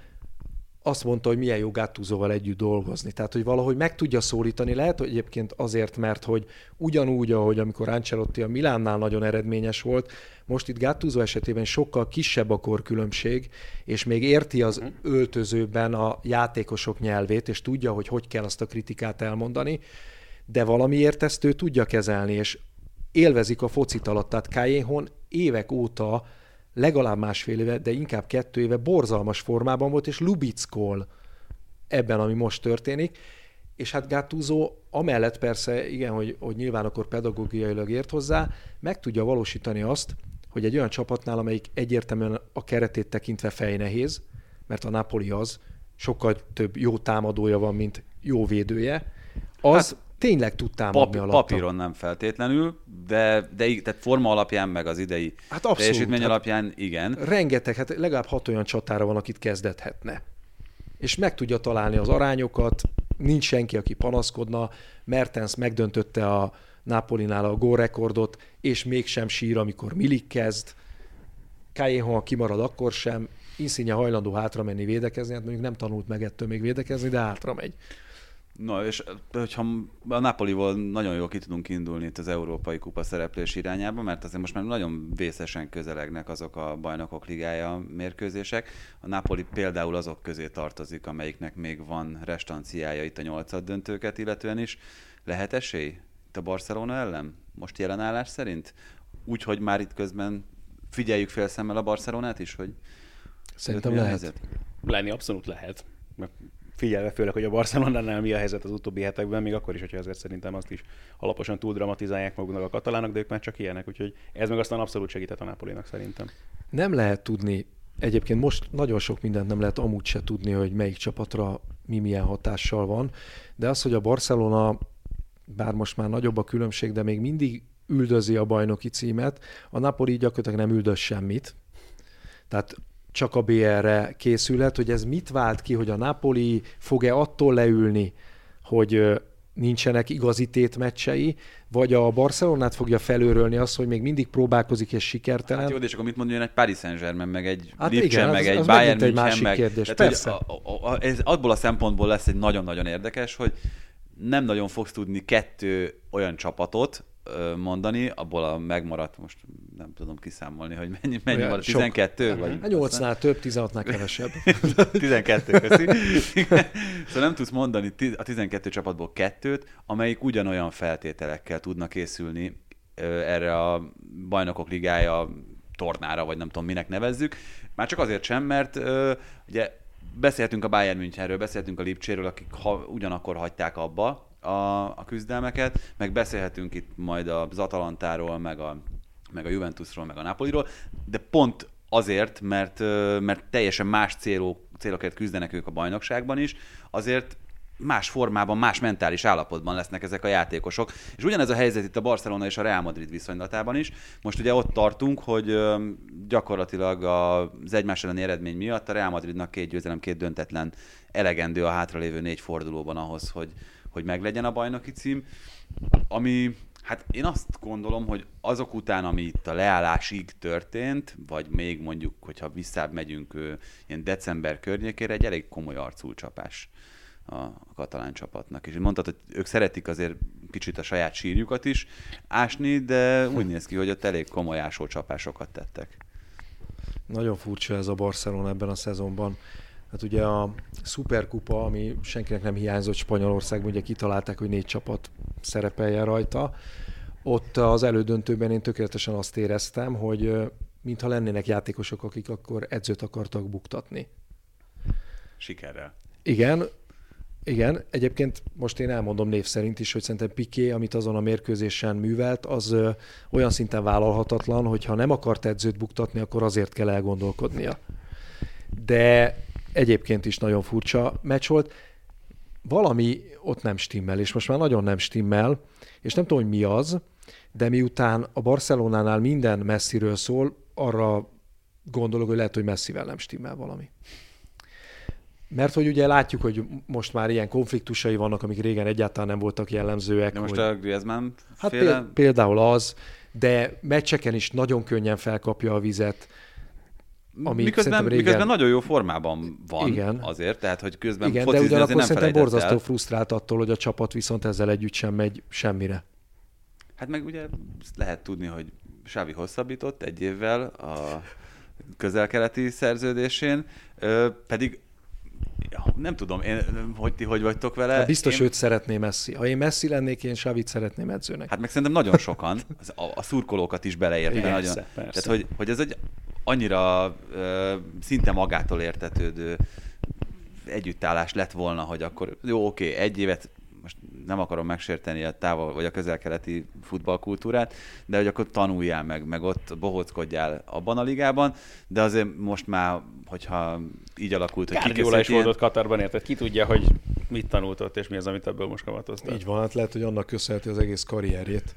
azt mondta, hogy milyen jó Gattusoval együtt dolgozni. Tehát, hogy valahogy meg tudja szólítani. Lehet, hogy egyébként azért, mert hogy ugyanúgy, ahogy amikor Ancelotti a Milánnál nagyon eredményes volt, most itt Gattuso esetében sokkal kisebb a korkülönbség, és még érti az öltözőben a játékosok nyelvét, és tudja, hogy kell azt a kritikát elmondani, de valamiért ezt ő tudja kezelni, és élvezik a focit alatt. Tehát Callejon évek óta, legalább másfél éve, de inkább 2 éve borzalmas formában volt, és lubickol ebben, ami most történik. És hát Gattuso amellett persze, igen, hogy nyilván akkor pedagógiailag ért hozzá, meg tudja valósítani azt, hogy egy olyan csapatnál, amelyik egyértelműen a keretét tekintve fejnehéz, mert a Napoli az, sokkal több jó támadója van, mint jó védője, az hát, tényleg tud támadni alatta. Papíron nem feltétlenül, de tehát forma alapján, meg az idei teljesítmény alapján igen. Rengeteg, hát legalább 6 olyan csatára van, akit kezdethetne. És meg tudja találni az arányokat, nincs senki, aki panaszkodna. Mertens megdöntötte a Napolinál a gólrekordot, és mégsem sír, amikor Milik kezd. Callejon kimarad, akkor sem. Insigne hajlandó hátra menni védekezni, hát mondjuk nem tanult meg ettől még védekezni, de hátra megy. Na, és hogyha a Napolival nagyon jól ki tudunk indulni itt az Európai Kupa szereplés irányába, mert azért most már nagyon vészesen közelegnek azok a Bajnokok Ligája mérkőzések. A Napoli például azok közé tartozik, amelyiknek még van restanciája itt a 8-döntőket illetően is. Lehet esély itt a Barcelona ellen? Most jelen állás szerint? Úgyhogy már itt közben figyeljük félszemmel a Barcelonát is, hogy szerintem lehet. Lenni abszolút lehet. Figyelve főleg, hogy a Barcelonánál mi a helyzet az utóbbi hetekben, még akkor is, hogyha ezért szerintem azt is alaposan túl dramatizálják maguknak a katalánok, de ők már csak ilyenek, úgyhogy ez meg aztán abszolút segített a Napolinak szerintem. Nem lehet tudni, egyébként most nagyon sok mindent nem lehet amúgy se tudni, hogy melyik csapatra milyen hatással van, de az, hogy a Barcelona, bár most már nagyobb a különbség, de még mindig üldözi a bajnoki címet, a Napoli gyakorlatilag nem üldöz semmit. Tehát csak a BL-re készülhet, hogy ez mit vált ki, hogy a Napoli fog-e attól leülni, hogy nincsenek igazi tétmeccsei, vagy a Barcelonát fogja felőrölni azt, hogy még mindig próbálkozik és sikertelen. Hát jó, és akkor mit mondjon egy Paris Saint-Germain, meg egy hát Lipcse, igen, meg egy Bayern München, meg... Kérdés. Tehát, ez abból a szempontból lesz egy nagyon-nagyon érdekes, hogy nem nagyon fogsz tudni 2 olyan csapatot mondani, abból a megmaradt, most nem tudom kiszámolni, hogy mennyi van, 12? Vagy 8-nál több, 16-nál kevesebb. 12, köszi. Szóval nem tudsz mondani a 12 csapatból 2-t, amelyik ugyanolyan feltételekkel tudnak készülni erre a Bajnokok Ligája tornára, vagy nem tudom minek nevezzük. Már csak azért sem, mert ugye beszéltünk a Bayern Münchenről, beszéltünk a Lipcséről, akik ugyanakkor hagyták abba a küzdelmeket, meg beszélhetünk itt majd az Atalantáról, meg a Juventusról, meg a Napoliról, de pont azért, mert teljesen más célokért küzdenek ők a bajnokságban is, azért más formában, más mentális állapotban lesznek ezek a játékosok. És ugyanez a helyzet itt a Barcelona és a Real Madrid viszonylatában is. Most ugye ott tartunk, hogy gyakorlatilag az egymás elleni eredmény miatt a Real Madridnak 2 győzelem, 2 döntetlen elegendő a hátralévő 4 fordulóban ahhoz, hogy meglegyen a bajnoki cím. Ami Hát én azt gondolom, hogy azok után, ami itt a leállásig történt, vagy még mondjuk, hogyha visszább megyünk ilyen december környékére, egy elég komoly arculcsapás a katalán csapatnak. És mondtad, hogy ők szeretik azért kicsit a saját sírjukat is ásni, de úgy néz ki, hogy ott elég komoly ásócsapásokat tettek. Nagyon furcsa ez a Barcelona ebben a szezonban. Hát ugye a Superkupa, ami senkinek nem hiányzott Spanyolországban, ugye kitalálták, hogy 4 csapat szerepeljen rajta. Ott az elődöntőben én tökéletesen azt éreztem, hogy mintha lennének játékosok, akik akkor edzőt akartak buktatni. Sikerrel. Igen. Egyébként most én elmondom név szerint is, hogy szerintem Piqué, amit azon a mérkőzésen művelt, az olyan szinten vállalhatatlan, hogy ha nem akart edzőt buktatni, akkor azért kell elgondolkodnia. De egyébként is nagyon furcsa meccs volt. Valami ott nem stimmel, és most már nagyon nem stimmel, és nem tudom, hogy mi az, de miután a Barcelonánál minden Messiről szól, arra gondolok, hogy lehet, hogy Messivel nem stimmel valami. Mert hogy ugye látjuk, hogy most már ilyen konfliktusai vannak, amik régen egyáltalán nem voltak jellemzőek. De most hogy... a Griezmann féle... Hát például az, de meccseken is nagyon könnyen felkapja a vizet. Miközben nagyon jó formában van. Igen. Azért, tehát hogy közben igen, focizni de ugyanakkor szerintem borzasztó el. frusztrált attól, hogy a csapat viszont ezzel együtt sem megy semmire. Hát meg ugye lehet tudni, hogy Xavi hosszabbított 1 évvel a közel-keleti szerződésén, pedig nem tudom, ti hogy vagytok vele. Hát biztos őt szeretné Messi. Ha én Messi lennék, én Xavit szeretném edzőnek. Hát meg szerintem nagyon sokan, a szurkolókat is beleértve. Igen, nagyon. persze. Tehát, hogy ez egy annyira szinte magától értetődő együttállás lett volna, hogy akkor jó, oké, 1 évet most nem akarom megsérteni a távol vagy a közel-keleti futballkultúrát, de hogy akkor tanuljál meg ott bohóckodjál abban a ligában, de azért most már, hogyha így alakult, hogy Guardiola is volt ott Katarban, érted? Ki tudja, hogy mit tanult ott, és mi az, amit ebből most kamatoztat. Így van, hát lehet, hogy annak köszönheti az egész karrierjét.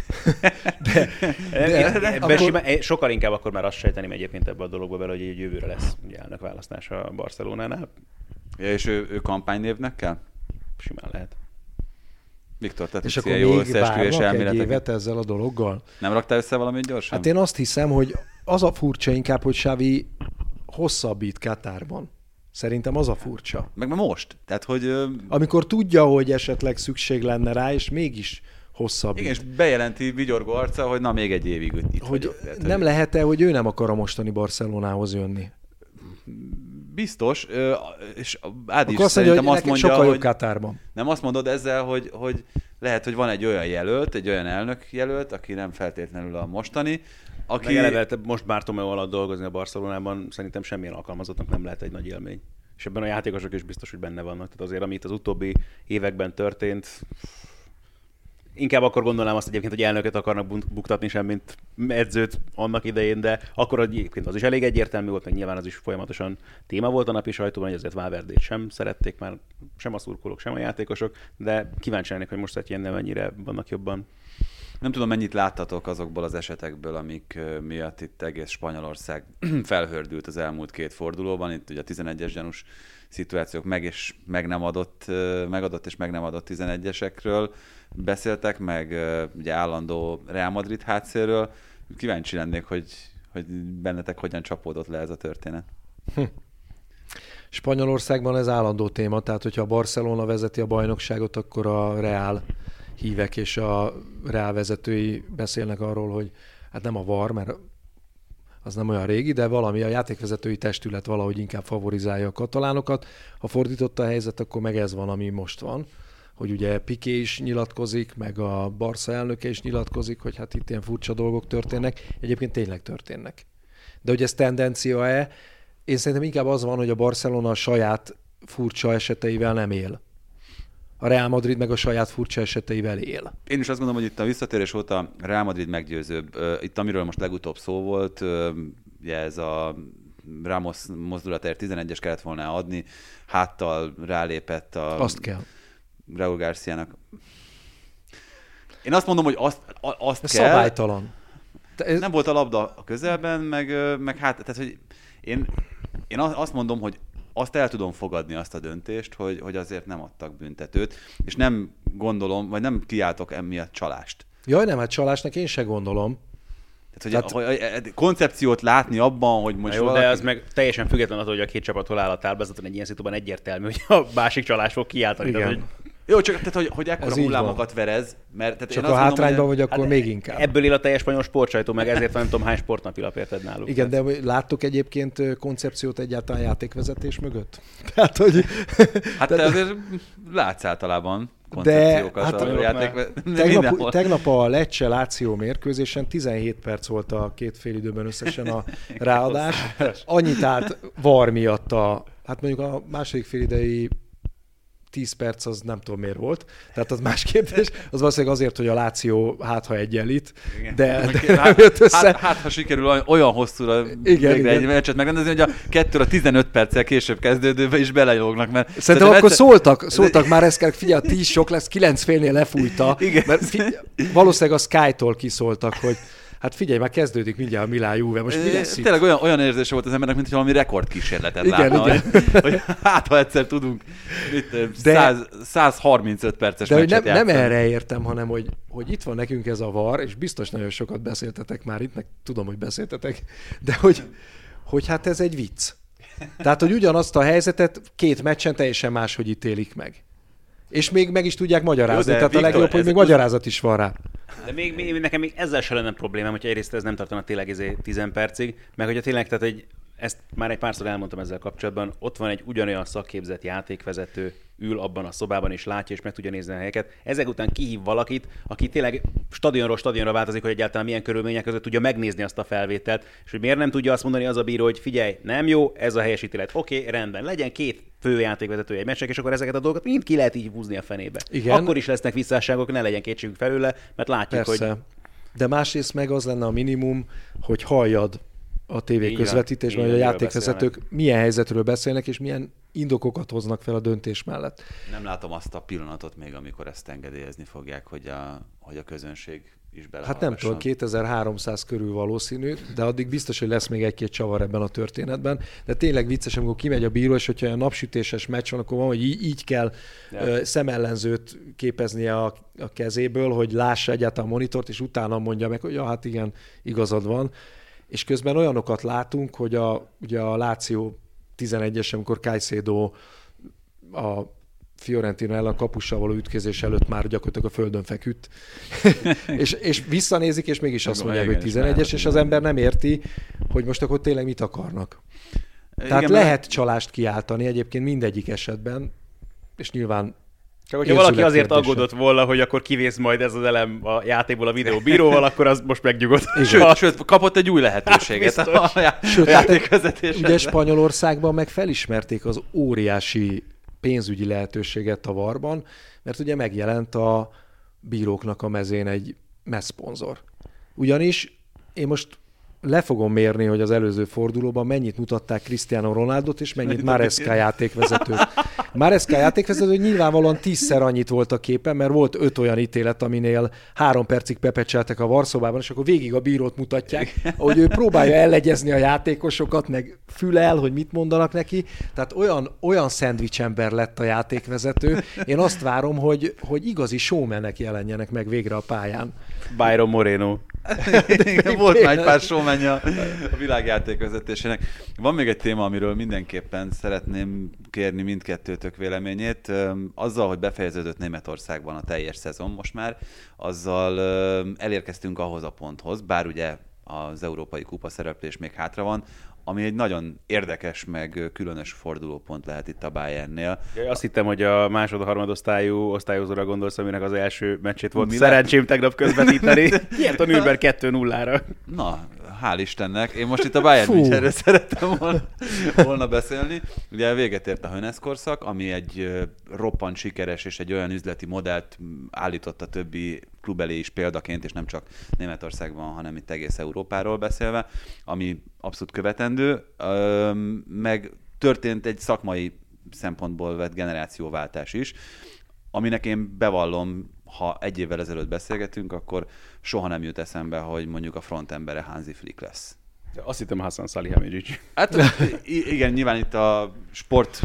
Sokkal inkább akkor már azt sejteném egyébként ebbe a dologba bele, hogy egy jövőre lesz ugye elnökválasztás a Barcelonánál. Ja, és ő kampánynévnek kell? Simán lehet. Viktor, tehát és akkor még várnak egy évet ezzel a dologgal? Nem raktál össze valamit gyorsan? Hát én azt hiszem, hogy az a furcsa inkább, hogy Xavi hosszabbít Katárban. Szerintem az a furcsa. Meg most. Tehát, hogy... Amikor tudja, hogy esetleg szükség lenne rá, és mégis hosszabbít. Igen, és bejelenti vigyorgó arca, hogy na még egy évig itt hogy vagyok. Tehát, nem lehet-e, hogy ő nem akar a mostani Barcelonához jönni? Biztos, és Ádi is szerintem azt mondja, sokkal jobb hogy Katárban. Nem azt mondod ezzel, hogy lehet, hogy van egy olyan jelölt, egy olyan elnök jelölt, aki nem feltétlenül a mostani, aki... Eleve, most Bartomeu alatt dolgozni a Barcelonában szerintem semmilyen alkalmazottnak nem lehet egy nagy élmény. És ebben a játékosok is biztos, hogy benne vannak. Tehát azért, amit az utóbbi években történt, inkább akkor gondolnám azt egyébként, hogy elnököt akarnak buktatni sem, mint edzőt annak idején, de akkor egyébként az is elég egyértelmű volt, meg nyilván az is folyamatosan téma volt a napi sajtóban, hogy azért Valverdét sem szerették már, sem a szurkolók, sem a játékosok, de kíváncsi lennék, hogy most Setien-nel mennyire vannak jobban. Nem tudom, mennyit láttatok azokból az esetekből, amik miatt itt egész Spanyolország felhördült az elmúlt 2 fordulóban. Itt ugye a 11-es gyanús szituációk megadott és meg nem adott 11-esekről beszéltek, meg ugye állandó Real Madrid hátszélről. Kíváncsi lennék, hogy bennetek hogyan csapódott le ez a történet. Spanyolországban ez állandó téma, tehát hogyha a Barcelona vezeti a bajnokságot, akkor a Real hívek és a Real vezetői beszélnek arról, hogy hát nem a VAR, mert az nem olyan régi, de valami a játékvezetői testület valahogy inkább favorizálja a katalánokat. Ha fordított a helyzet, akkor meg ez van, ami most van, hogy ugye Piqué is nyilatkozik, meg a Barca elnöke is nyilatkozik, hogy hát itt ilyen furcsa dolgok történnek. Egyébként tényleg történnek. De hogy ez tendencia-e? Én szerintem inkább az van, hogy a Barcelona a saját furcsa eseteivel nem él. A Real Madrid meg a saját furcsa eseteivel él. Én is azt gondolom, hogy itt a visszatérés óta Real Madrid meggyőzőbb. Itt amiről most legutóbb szó volt, ugye ez a Ramos mozdulatért 11-es kellett volna adni, háttal rálépett a... Azt kell. Raúl Garciának. Én azt mondom, hogy azt ez kell. Szabálytalan. Nem volt a labda a közelben, meg hát, tehát, hogy én azt mondom, hogy azt el tudom fogadni azt a döntést, hogy azért nem adtak büntetőt, és nem gondolom, vagy nem kiáltok emiatt csalást. Jaj, nem, hát csalásnak én se gondolom. Tehát, hogy koncepciót látni abban, hogy most jó, valaki... de az meg teljesen független attól, hogy a két csapat hol áll a táblázaton, egy ilyen szituban egyértelmű, hogy a másik csalás fog kiáltani. Igen. Tehát, hogy... Jó, csak tehát, hogy ekkora Ez így hullámokat verez, mert... Tehát Csak én a azt hátrányban mondom, vagy, akkor még inkább. Ebből él a teljes spanyol sportsajtó, meg ezért van nem tudom hány sportnapilap érted náluk. Igen, de láttok egyébként koncepciót egyáltalán játékvezetés mögött? Tehát, hogy... Hát te azért látsz általában koncepciókat hát a játék... Tegnap a Lecce Lazio mérkőzésen 17 perc volt a két félidőben összesen a ráadás. Annyit állt VAR miatt hát mondjuk a második félidei 10 perc az nem tudom miért volt, tehát az más kérdés. Az valószínűleg azért, hogy a Lazio ha egyenlít, de nem jött össze. Hát, ha sikerül olyan hosszúra végre egy meccset megrendezni, hogy a 15 perccel később kezdődőbe is belejognak, mert... Szerintem akkor szóltak már ezt, figyelj, 10 sok lesz, 9 félnél lefújta, mert valószínűleg a Sky-tól kiszóltak, hogy hát figyelj, már kezdődik mindjárt a Milán Juve, most mi lesz itt? Tényleg olyan érzése volt az embernek, mint hogy valami rekordkísérletet látna. Igen. Hogy ha egyszer tudunk 135 perces meccset játszani. Nem erre értem, hanem hogy itt van nekünk ez a VAR, és biztos nagyon sokat beszéltetek már itt, meg tudom, hogy beszéltetek, de hogy hát ez egy vicc. Tehát, hogy ugyanazt a helyzetet két meccsen teljesen máshogy ítélik meg. És még meg is tudják magyarázni. Jó, tehát Viktor, a legjobb, hogy még magyarázat is van rá. De nekem még ezzel se lenne problémám, hogyha egyrészt ez nem tartana tényleg 10 percig, meg hogyha tényleg, tehát ezt már egy párszor elmondtam ezzel kapcsolatban, ott van egy ugyanolyan szakképzett játékvezető, ül abban a szobában és látja és meg tudja nézni a helyeket. Ezek után kihív valakit, aki tényleg stadionról stadionra változik, hogy egyáltalán milyen körülmények között tudja megnézni azt a felvételt, és hogy miért nem tudja azt mondani az a bíró, hogy figyelj, nem jó, ez a helyes ítélet. Oké, rendben, legyen két főjátékvezetője egy meccsnek, és akkor ezeket a dolgokat mind ki lehet így húzni a fenébe. Igen. Akkor is lesznek visszásságok, ne legyen kétségünk felőle, mert látjuk, persze. hogy... De másrészt meg az lenne a minimum, hogy halljad a tévéközvetítésben, hogy a játékvezetők milyen helyzetről beszélnek, és milyen indokokat hoznak fel a döntés mellett. Nem látom azt a pillanatot még, amikor ezt engedélyezni fogják, hogy a közönség is belehallgasson. Hát nem tudom, 2300 körül valószínű, de addig biztos, hogy lesz még egy-két csavar ebben a történetben. De tényleg vicces, amikor kimegy a bíró, és hogyha olyan napsütéses meccs van, akkor van, hogy így kell szemellenzőt képeznie a kezéből, hogy lássa egyáltalán a monitort, és utána mondja meg, hogy ja, hát igen, igazad van. És közben olyanokat látunk, hogy ugye a Lazio 11-es, amikor Caicedo a Fiorentina ellen kapussal való ütközés előtt már gyakorlatilag a földön feküdt. és visszanézik, és mégis azt mondják, hogy 11-es, és az ember nem érti, hogy most akkor tényleg mit akarnak. Tehát igen, lehet csalást kiáltani egyébként mindegyik esetben, és nyilván csak hogyha valaki azért aggódott volna, hogy akkor kivész majd ez az elem a játékból a videóbíróval, akkor az most megnyugodt. Sőt, kapott egy új lehetőséget a játékvezetésre. Ugye Spanyolországban meg felismerték az óriási pénzügyi lehetőséget a VAR-ban, mert ugye megjelent a bíróknak a mezén egy messzponzor. Ugyanis én most le fogom mérni, hogy az előző fordulóban mennyit mutatták Cristiano Ronaldot, és mennyit Maresca játékvezetőt. Maresca játékvezető nyilvánvalóan 10-szer annyit volt a képen, mert volt 5 olyan ítélet, aminél 3 percig pepecseltek a varszobában, és akkor végig a bírót mutatják, ahogy ő próbálja ellegyezni a játékosokat, meg fülel, hogy mit mondanak neki. Tehát olyan szendvics ember lett a játékvezető. Én azt várom, hogy igazi showmanek jelenjenek meg végre a pályán. Byron Moreno. Volt már egy pár showmanja a világjátékvezetésének. Van még egy téma, amiről mindenképpen szeretném kérni mindkettőtök véleményét. Azzal, hogy befejeződött Németországban a teljes szezon most már, azzal elérkeztünk ahhoz a ponthoz, bár ugye az Európai Kupa szereplés még hátra van, ami egy nagyon érdekes, meg különös fordulópont lehet itt a Bayernnél. Azt hittem, hogy a másod-harmadosztályú osztályozóra gondolsz, aminek az első meccsét volt szerencsém tegnap közvetíteni. Ilyet a Nürnberg 2-0-ra. Na, hál' Istennek. Én most itt a Bayern Münchenről szerettem volna beszélni. Ugye véget ért a Hönes korszak, ami egy roppant sikeres és egy olyan üzleti modellt állított a többi klub elé is példaként, és nem csak Németországban, hanem itt egész Európáról beszélve, ami abszolút követendő. Meg történt egy szakmai szempontból vett generációváltás is, aminek én bevallom, ha egy évvel ezelőtt beszélgetünk, akkor soha nem jut eszembe, hogy mondjuk a frontembere Hansi Flick lesz. Azt hittem Hasan Salihamidzic. Hát igen, nyilván itt a sport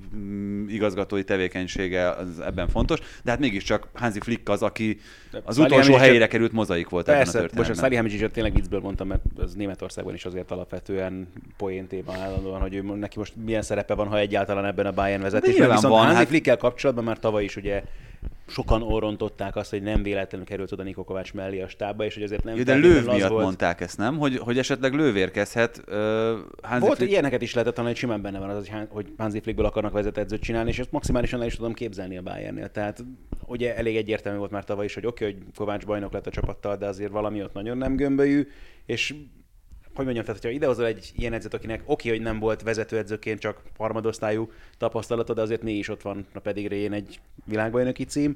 igazgatói tevékenysége az ebben fontos, de hát mégiscsak Hansi Flick az, aki az utolsó helyére került mozaik volt ebben a történetben. Persze, Salihamidzicet tényleg viccből mondtam, mert az Németországban is azért alapvetően poén téma állandóan, hogy neki most milyen szerepe van, ha egyáltalán ebben a Bayern vezetésben. Viszont van, Hansi Flickkel kapcsolatban már tavaly is ugye sokan orrontották azt, hogy nem véletlenül került oda Niko Kovács mellé a stábba, és hogy azért nem... De Löw miatt mondták ezt, nem? Hogy esetleg Löw érkezhet. Hansi Flick... ilyeneket is lehetett tanulni, hogy simán benne van az, hogy Hansi Flickből akarnak vezetőedzőt csinálni, és ezt maximálisan el is tudom képzelni a Bayernnél. Tehát ugye elég egyértelmű volt már tavaly is, hogy oké, hogy Kovács bajnok lett a csapattal, de azért valami ott nagyon nem gömbölyű, és hogy mondjam, tehát hogyha idehozol egy ilyen edzőt, akinek hogy nem volt vezetőedzőként csak harmadosztályú tapasztalata, de azért mégis ott van a pedigréjén egy világbajnoki cím.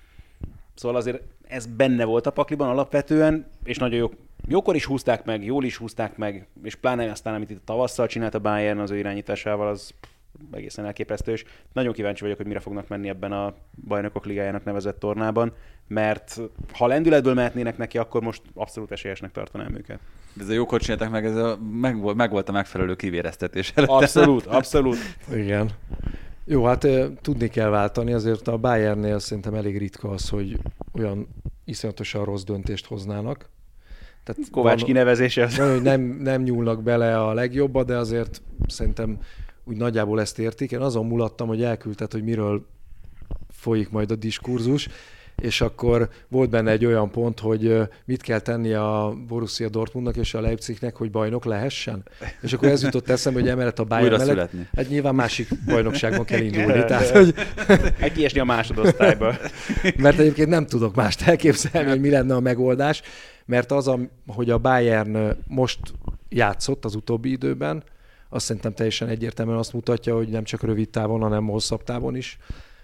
Szóval azért ez benne volt a pakliban alapvetően, és nagyon jókor is húzták meg, jól is húzták meg, és pláne aztán, amit itt tavasszal csinált a Bayern az ő irányításával, az egészen elképesztő, és nagyon kíváncsi vagyok, hogy mire fognak menni ebben a Bajnokok Ligájának nevezett tornában, mert ha lendületből mehetnének neki, akkor most abszolút esélyesnek tartanám őket. De ez a jókor csinálták meg, meg volt a megfelelő kivéreztetés előtte. Abszolút, abszolút. Igen. Jó, hát tudni kell váltani, azért a Bayernnél szerintem elég ritka az, hogy olyan iszonyatosan rossz döntést hoznának. Tehát Kovács kinevezése. Hogy nem nyúlnak bele a legjobba, de azért szerintem úgy nagyjából ezt értik. Én azon mulattam, hogy elküldted, hogy miről folyik majd a diskurzus, és akkor volt benne egy olyan pont, hogy mit kell tenni a Borussia Dortmundnak és a Leipzignek, hogy bajnok lehessen. És akkor ez jutott eszembe, hogy emellett a Bayern mellett, hát nyilván másik bajnokságban kell indulni. Tehát, hogy... kiesni a másodosztályba. Mert egyébként nem tudok mást elképzelni, hogy mi lenne a megoldás, mert az, hogy a Bayern most játszott az utóbbi időben, azt szerintem teljesen egyértelműen azt mutatja, hogy nem csak rövid távon, hanem hosszabb távon is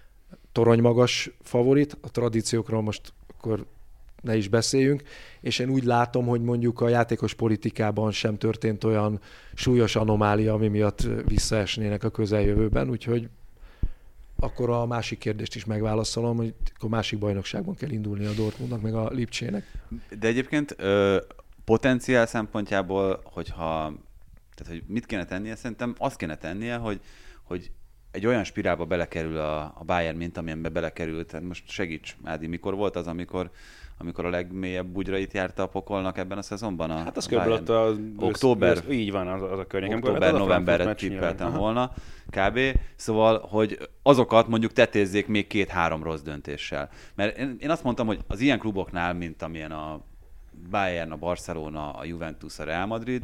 toronymagas favorit, a tradíciókról most akkor ne is beszéljünk, és én úgy látom, hogy mondjuk a játékos politikában sem történt olyan súlyos anomália, ami miatt visszaesnének a közeljövőben, úgyhogy akkor a másik kérdést is megválaszolom, hogy akkor másik bajnokságban kell indulni a Dortmundnak, meg a Lipcsének. De egyébként potenciál szempontjából, tehát hogy mit kéne tennie, szerintem azt kéne tennie, hogy egy olyan spirálba belekerül a Bayern, mint amilyenbe belekerült. Tehát most segíts, Ádi, mikor volt az, amikor a legmélyebb bugyrait járta a pokolnak ebben a szezonban? Hát az körülbelül az október. Így van, az a környéken. Október-novemberre tippeltem volna, kb. Szóval, hogy azokat mondjuk tetézzék még 2-3 rossz döntéssel. Mert én azt mondtam, hogy az ilyen kluboknál, mint amilyen a Bayern, a Barcelona, a Juventus, a Real Madrid,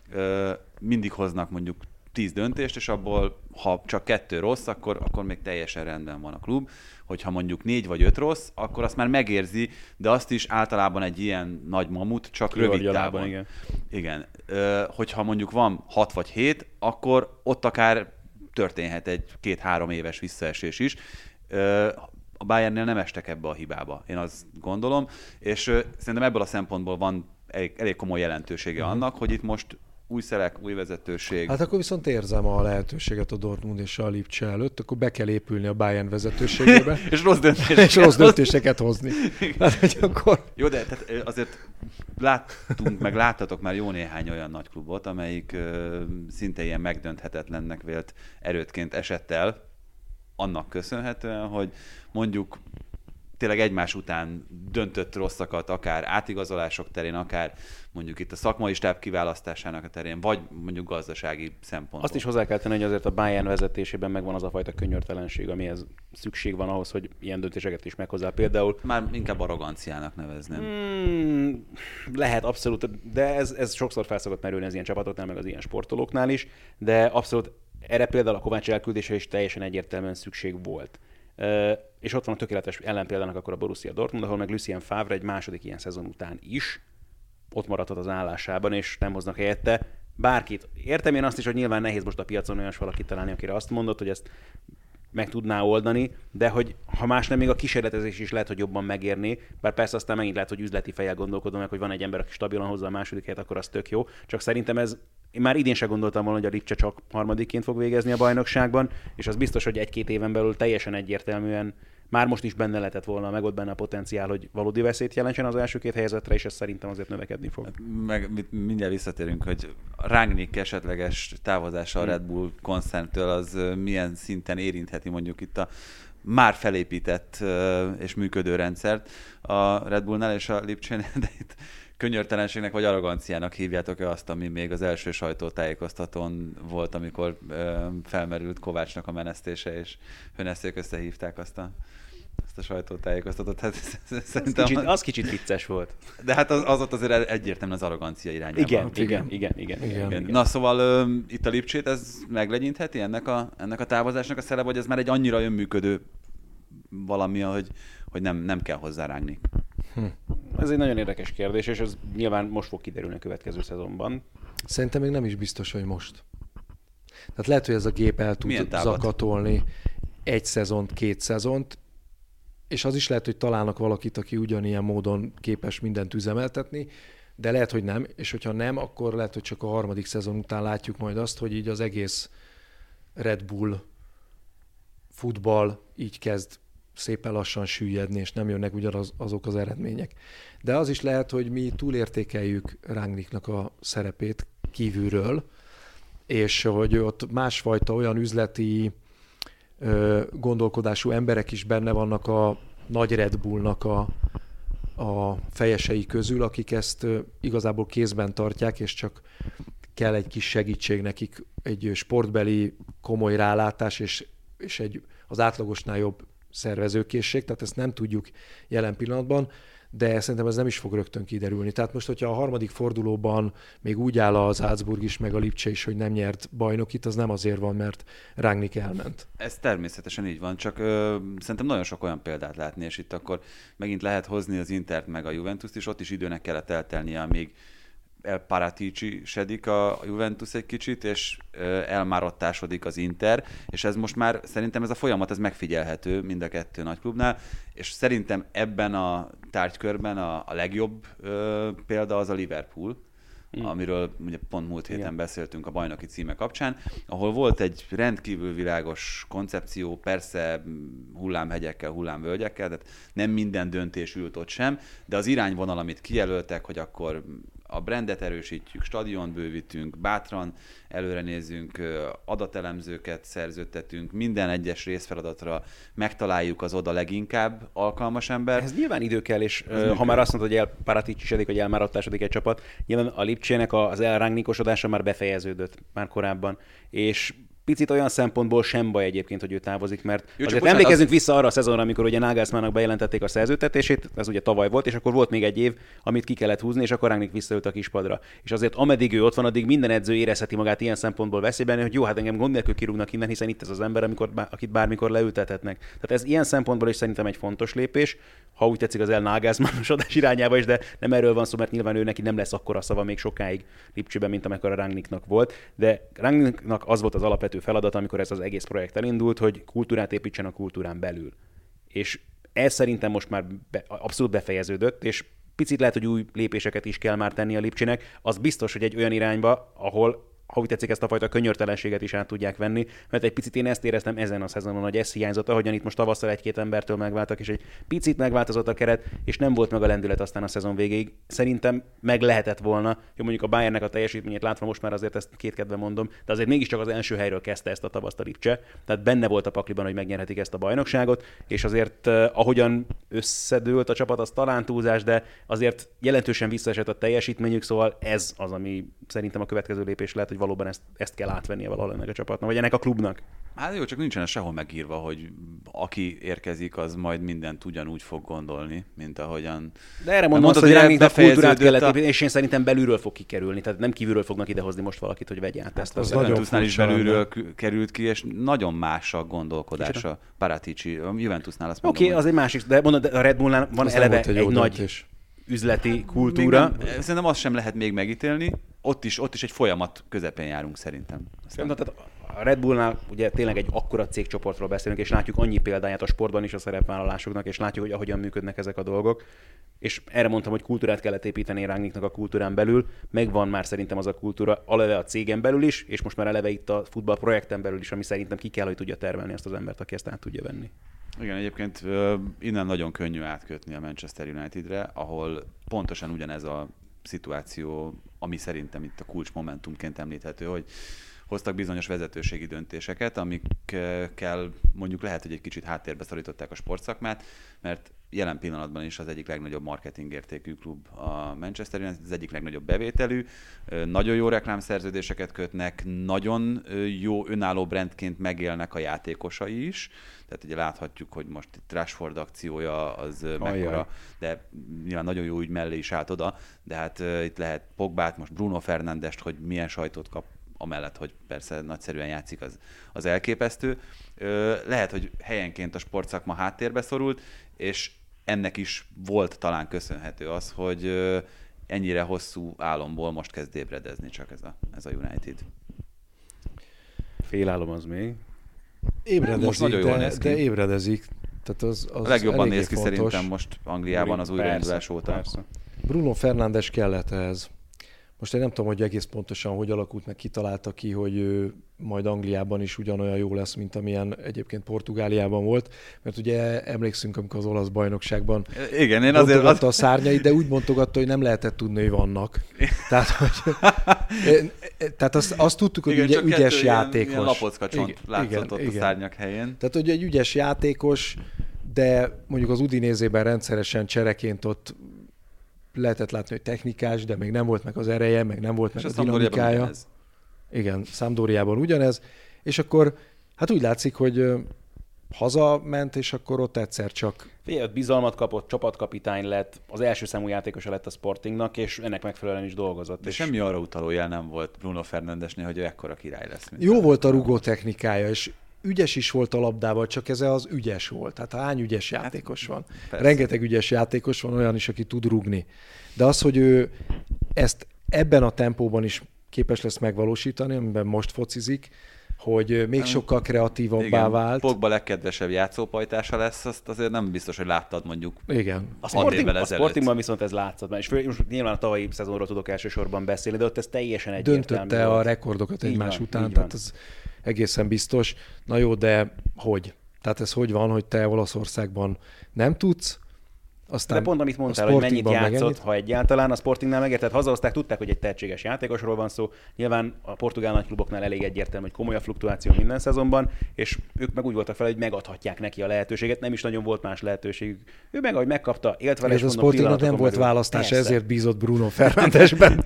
mindig hoznak mondjuk 10 döntést, és abból, ha csak 2 rossz, akkor még teljesen rendben van a klub. Hogyha mondjuk 4 vagy 5 rossz, akkor azt már megérzi, de azt is általában egy ilyen nagy mamut csak rövid távon. Igen. Hogyha mondjuk van 6 vagy 7, akkor ott akár történhet egy 2-3 éves visszaesés is. A Bayernnél nem estek ebbe a hibába, én azt gondolom, és szerintem ebből a szempontból van elég komoly jelentősége annak, hogy itt most új szelek, új vezetőség. Hát akkor viszont érzem a lehetőséget a Dortmund és a Lipcse előtt, akkor be kell épülni a Bayern vezetőségébe. És rossz döntéseket hozni. Hát, hogy akkor... Jó, de tehát azért láttatok már jó néhány olyan nagy klubot, amelyik szinte ilyen megdönthetetlennek vélt erőtként esett el, annak köszönhetően, hogy mondjuk tényleg egymás után döntött rosszakat, akár átigazolások terén, akár mondjuk itt a szakmai stáb kiválasztásának a terén, vagy mondjuk gazdasági szempontból. Azt is hozzá kell tenni, hogy azért a Bayern vezetésében megvan az a fajta könyörtelenség, amihez szükség van ahhoz, hogy ilyen döntéseket is meghozzá. Például... Már inkább arroganciának nevezném. Lehet, abszolút, de ez sokszor fel szokott merülni az ilyen csapatoknál, meg az ilyen sportolóknál is, de abszolút erre például a Kovács elküldése is teljesen egyértelműen szükség volt. És ott van a tökéletes ellenpéldának akkor a Borussia Dortmund, ahol meg Lucien Favre egy második ilyen szezon után is ott maradhat az állásában, és nem hoznak helyette bárkit. Értem én azt is, hogy nyilván nehéz most a piacon olyas valakit találni, akire azt mondott, hogy ezt meg tudná oldani, de hogy ha más nem, még a kísérletezés is lehet, hogy jobban megérni, bár persze aztán megint lehet, hogy üzleti fejjel gondolkodom meg, hogy van egy ember, aki stabilan hozza a második helyet, akkor az tök jó. Csak szerintem én már idén sem gondoltam volna, hogy a Lipcse csak harmadikként fog végezni a bajnokságban, és az biztos, hogy 1-2 éven belül teljesen egyértelműen már most is benne lehetett volna, meg ott benne a potenciál, hogy valódi veszélyt jelentsen az első 2 helyezetre, és ez szerintem azért növekedni fog. Meg mindjárt visszatérünk, hogy Rangnick esetleges távozása a Red Bull koncerntől az milyen szinten érintheti mondjuk itt a már felépített és működő rendszert a Red Bullnál és a Lipcsénél, de itt könyörtelenségnek vagy arroganciának hívjátok-e azt, ami még az első sajtótájékoztatón volt, amikor felmerült Kovácsnak a menesztése, és Höneszék összehívták azt a sajtótájékoztatót. Hát, szerintem az kicsit vicces volt. De hát az ott azért egyértelműen az arrogancia irányában. Igen. Na szóval itt a Lipcsét ez meglegyintheti ennek a távozásnak a szele, vagy ez már egy annyira önműködő valami, hogy nem kell hozzá rágni? Ez egy nagyon érdekes kérdés, és ez nyilván most fog kiderülni a következő szezonban. Szerintem még nem is biztos, hogy most. Tehát lehet, hogy ez a gép el tud zakatolni 1 szezont, 2 szezont, és az is lehet, hogy találnak valakit, aki ugyanilyen módon képes mindent üzemeltetni, de lehet, hogy nem, és hogyha nem, akkor lehet, hogy csak a 3. szezon után látjuk majd azt, hogy így az egész Red Bull futball így kezd szépen lassan süllyedni, és nem jönnek ugyanazok az eredmények. De az is lehet, hogy mi túlértékeljük Rangnicknak a szerepét kívülről, és hogy ott másfajta olyan üzleti gondolkodású emberek is benne vannak a nagy Red Bullnak a fejesei közül, akik ezt igazából kézben tartják, és csak kell egy kis segítség nekik, egy sportbeli komoly rálátás, és az átlagosnál jobb szervezőkészség, tehát ezt nem tudjuk jelen pillanatban, de szerintem ez nem is fog rögtön kiderülni. Tehát most, hogyha a 3. fordulóban még úgy áll az Salzburg is, meg a Lipcse is, hogy nem nyert bajnokit, az nem azért van, mert Rangnick elment. Ez természetesen így van, csak szerintem nagyon sok olyan példát látni, és itt akkor megint lehet hozni az Intert meg a Juventust is, ott is időnek kellett eltelnie, amíg elparatícsisedik a Juventus egy kicsit, és elmárottásodik az Inter, és ez most már szerintem ez a folyamat ez megfigyelhető mind a 2 nagyklubnál, és szerintem ebben a tárgykörben a legjobb példa az a Liverpool, amiről ugye pont múlt héten beszéltünk a bajnoki címe kapcsán, ahol volt egy rendkívül világos koncepció, persze hullámhegyekkel, hullámvölgyekkel, tehát nem minden döntés ült ott sem, de az irányvonal, amit kijelöltek, hogy akkor a brandet erősítjük, stadiont bővítünk, bátran előre nézzünk, adatelemzőket szerződtetünk, minden egyes részfeladatra megtaláljuk az oda leginkább alkalmas ember. Ez nyilván idő kell, és ha már azt mondod, hogy elparatícsisedik, vagy elmárattásodik egy csapat, nyilván a Lipcsének az elrángnikosodása már befejeződött már korábban, és picit olyan szempontból sem baj egyébként, hogy ő távozik, mert azért emlékezzünk vissza arra a szezonra, amikor ugye Nagelsmannnak bejelentették a szerződtetését, ez ugye tavaly volt, és akkor volt még egy év, amit ki kellett húzni, és akkor Rangnick visszaült a kispadra. És azért ameddig ő ott van, addig minden edző érezheti magát ilyen szempontból veszélyben, hogy jó, hát engem gond nélkül kirúgnak innen, hiszen itt ez az ember, akit bármikor leültethetnek. Tehát ez ilyen szempontból is szerintem egy fontos lépés, ha úgy tetszik az Nagelsmannosodás irányába is, de nem erről van szó, mert nyilván ő neki nem lesz akkora szava még sokáig Lipcsében, mint amekkora Rangnicknak volt, de Rangnicknak az volt az alapvető feladat, amikor ez az egész projekt elindult, hogy kultúrát építsen a kultúrán belül. És ez szerintem most már abszolút befejeződött, és picit lehet, hogy új lépéseket is kell már tenni a Lipcsének. Az biztos, hogy egy olyan irányba, ahol ha úgy tetszik, ezt a fajta könyörtelenséget is át tudják venni, mert egy picit én ezt éreztem ezen a szezonon, hogy ez hiányzott, ahogyan itt most tavasszal 1-2 embertől megváltak, és egy picit megváltozott a keret, és nem volt meg a lendület aztán a szezon végéig. Szerintem meg lehetett volna, jó, mondjuk a Bayernnek a teljesítményét látva most már azért ezt kétkedve mondom, de azért mégiscsak az első helyről kezdte ezt a tavaszt a Lipcse, tehát benne volt a pakliban, hogy megnyerhetik ezt a bajnokságot, és azért ahogyan összedőlt a csapat, az talán túlzás, de azért jelentősen visszaesett a teljesítményük, szóval ez az, ami szerintem a következő lépés lehet, hogy valóban ezt kell átvennie valahol ennek a csapatnak, vagy ennek a klubnak. Hát jó, csak nincsen sehol megírva, hogy aki érkezik, az majd mindent ugyanúgy fog gondolni, mint ahogyan... De erre mondom azt, hogy Rangnicknak kultúrát kellett építeni, és én szerintem belülről fog kikerülni, tehát nem kívülről fognak idehozni most valakit, hogy vegye át ezt. Az Juventusnál is belülről került ki, és nagyon más a gondolkodása. Paratici, a Juventusnál azt mondom. Oké, az egy másik, de mondod, a Red Bullnál van eleve egy nagy üzleti kultúra. Szerintem azt sem lehet még megítélni. Ott is egy folyamat közepén járunk szerintem. Tehát a Red Bullnál ugye tényleg egy akkora cégcsoportról beszélünk, és látjuk annyi példáját a sportban is a szerepvállalásoknak, és látjuk, hogy ahogyan működnek ezek a dolgok. És erre mondtam, hogy kultúrát kellett építeni Rangnicknak a kultúrán belül. Megvan már szerintem az a kultúra eleve a cégen belül is, és most már eleve itt a futballprojekten belül is, ami szerintem ki kell, hogy tudja termelni ezt az embert, aki ezt át tudja venni. Igen, egyébként innen nagyon könnyű átkötni a Manchester Unitedre, ahol pontosan ugyanez a szituáció, ami szerintem itt a kulcsmomentumként említhető, hogy hoztak bizonyos vezetőségi döntéseket, amikkel mondjuk lehet, hogy egy kicsit háttérbe szorították a sportszakmát, mert jelen pillanatban is az egyik legnagyobb marketingértékű klub a Manchester United, az egyik legnagyobb bevételű, nagyon jó reklámszerződéseket kötnek, nagyon jó önálló brandként megélnek a játékosai is, tehát ugye láthatjuk, hogy most itt Rashford akciója az mekkora, de nyilván nagyon jó ügy mellé is állt oda, de hát itt lehet Pogbát, most Bruno Fernandest, hogy milyen sajtót kap, amellett, hogy persze nagyszerűen játszik, az elképesztő. Lehet, hogy helyenként a sportszakma háttérbe szorult, és ennek is volt talán köszönhető az, hogy ennyire hosszú álomból most kezd ébredezni csak ez a United. Félálom az még. Ébredezik, de ébredezik. Tehát az a legjobban néz ki fontos. Szerintem most Angliában az újraindulás óta. Persze. Bruno Fernandes kellett ehhez. Most én nem tudom, hogy egész pontosan hogy alakult meg, kitalálta ki, hogy ő majd Angliában is ugyanolyan jó lesz, mint amilyen egyébként Portugáliában volt, mert ugye emlékszünk, amikor az olasz bajnokságban igen, én azért a szárnyait, de úgy bontogatta, hogy nem lehetett tudni, hogy vannak. Tehát azt tudtuk, hogy igen, ugye ügyes játékos. Ilyen lapockacsont látszott ott a szárnyak helyén. Tehát ugye egy ügyes játékos, de mondjuk az Udinézében rendszeresen csereként ott lehetett látni, hogy technikás, de még nem volt meg az ereje, meg nem volt meg a dinamikája. Igen, Sampdoriában ugyanez. És akkor hát úgy látszik, hogy hazament, és akkor ott egyszer csak... Ott bizalmat kapott, csapatkapitány lett, az első számú játékosa lett a Sportingnak, és ennek megfelelően is dolgozott. De semmi arra utaló jel nem volt Bruno Fernandesnél, hogy ő ekkora király lesz. Jó volt a rugó technikája, és ügyes is volt a labdával, csak ez az ügyes volt. Tehát hány ügyes játékos van? Persze. Rengeteg ügyes játékos van, olyan is, aki tud rugni. De az, hogy ő ezt ebben a tempóban is képes lesz megvalósítani, amiben most focizik, hogy még sokkal kreatívabbá vált. Pogba legkedvesebb játszópajtása lesz, azt azért nem biztos, hogy láttad mondjuk. Igen. A Sportingban viszont ez látszott. És most nyilván a tavalyi szezonról tudok elsősorban beszélni, de ott ez teljesen egyértelmű. Döntötte a rekordokat egymás után, tehát ez egészen biztos. Na jó, de hogy? Tehát ez hogy van, hogy te Olaszországban nem tudsz, aztán de pont amit mondtál, hogy mennyit játszott, ha egyáltalán, a Sportingnál megérted, hazahozták, tudták, hogy egy tehetséges játékosról van szó. Nyilván a portugál nagykluboknál elég egyértelmű, hogy komoly a fluktuáció minden szezonban, és ők meg úgy voltak fel, hogy megadhatják neki a lehetőséget, nem is nagyon volt más lehetőségük. Ő meg, ahogy megkapta, élt vele, és a Sportingnak nem volt választás, persze. Ezért bízott Bruno Fernandesben.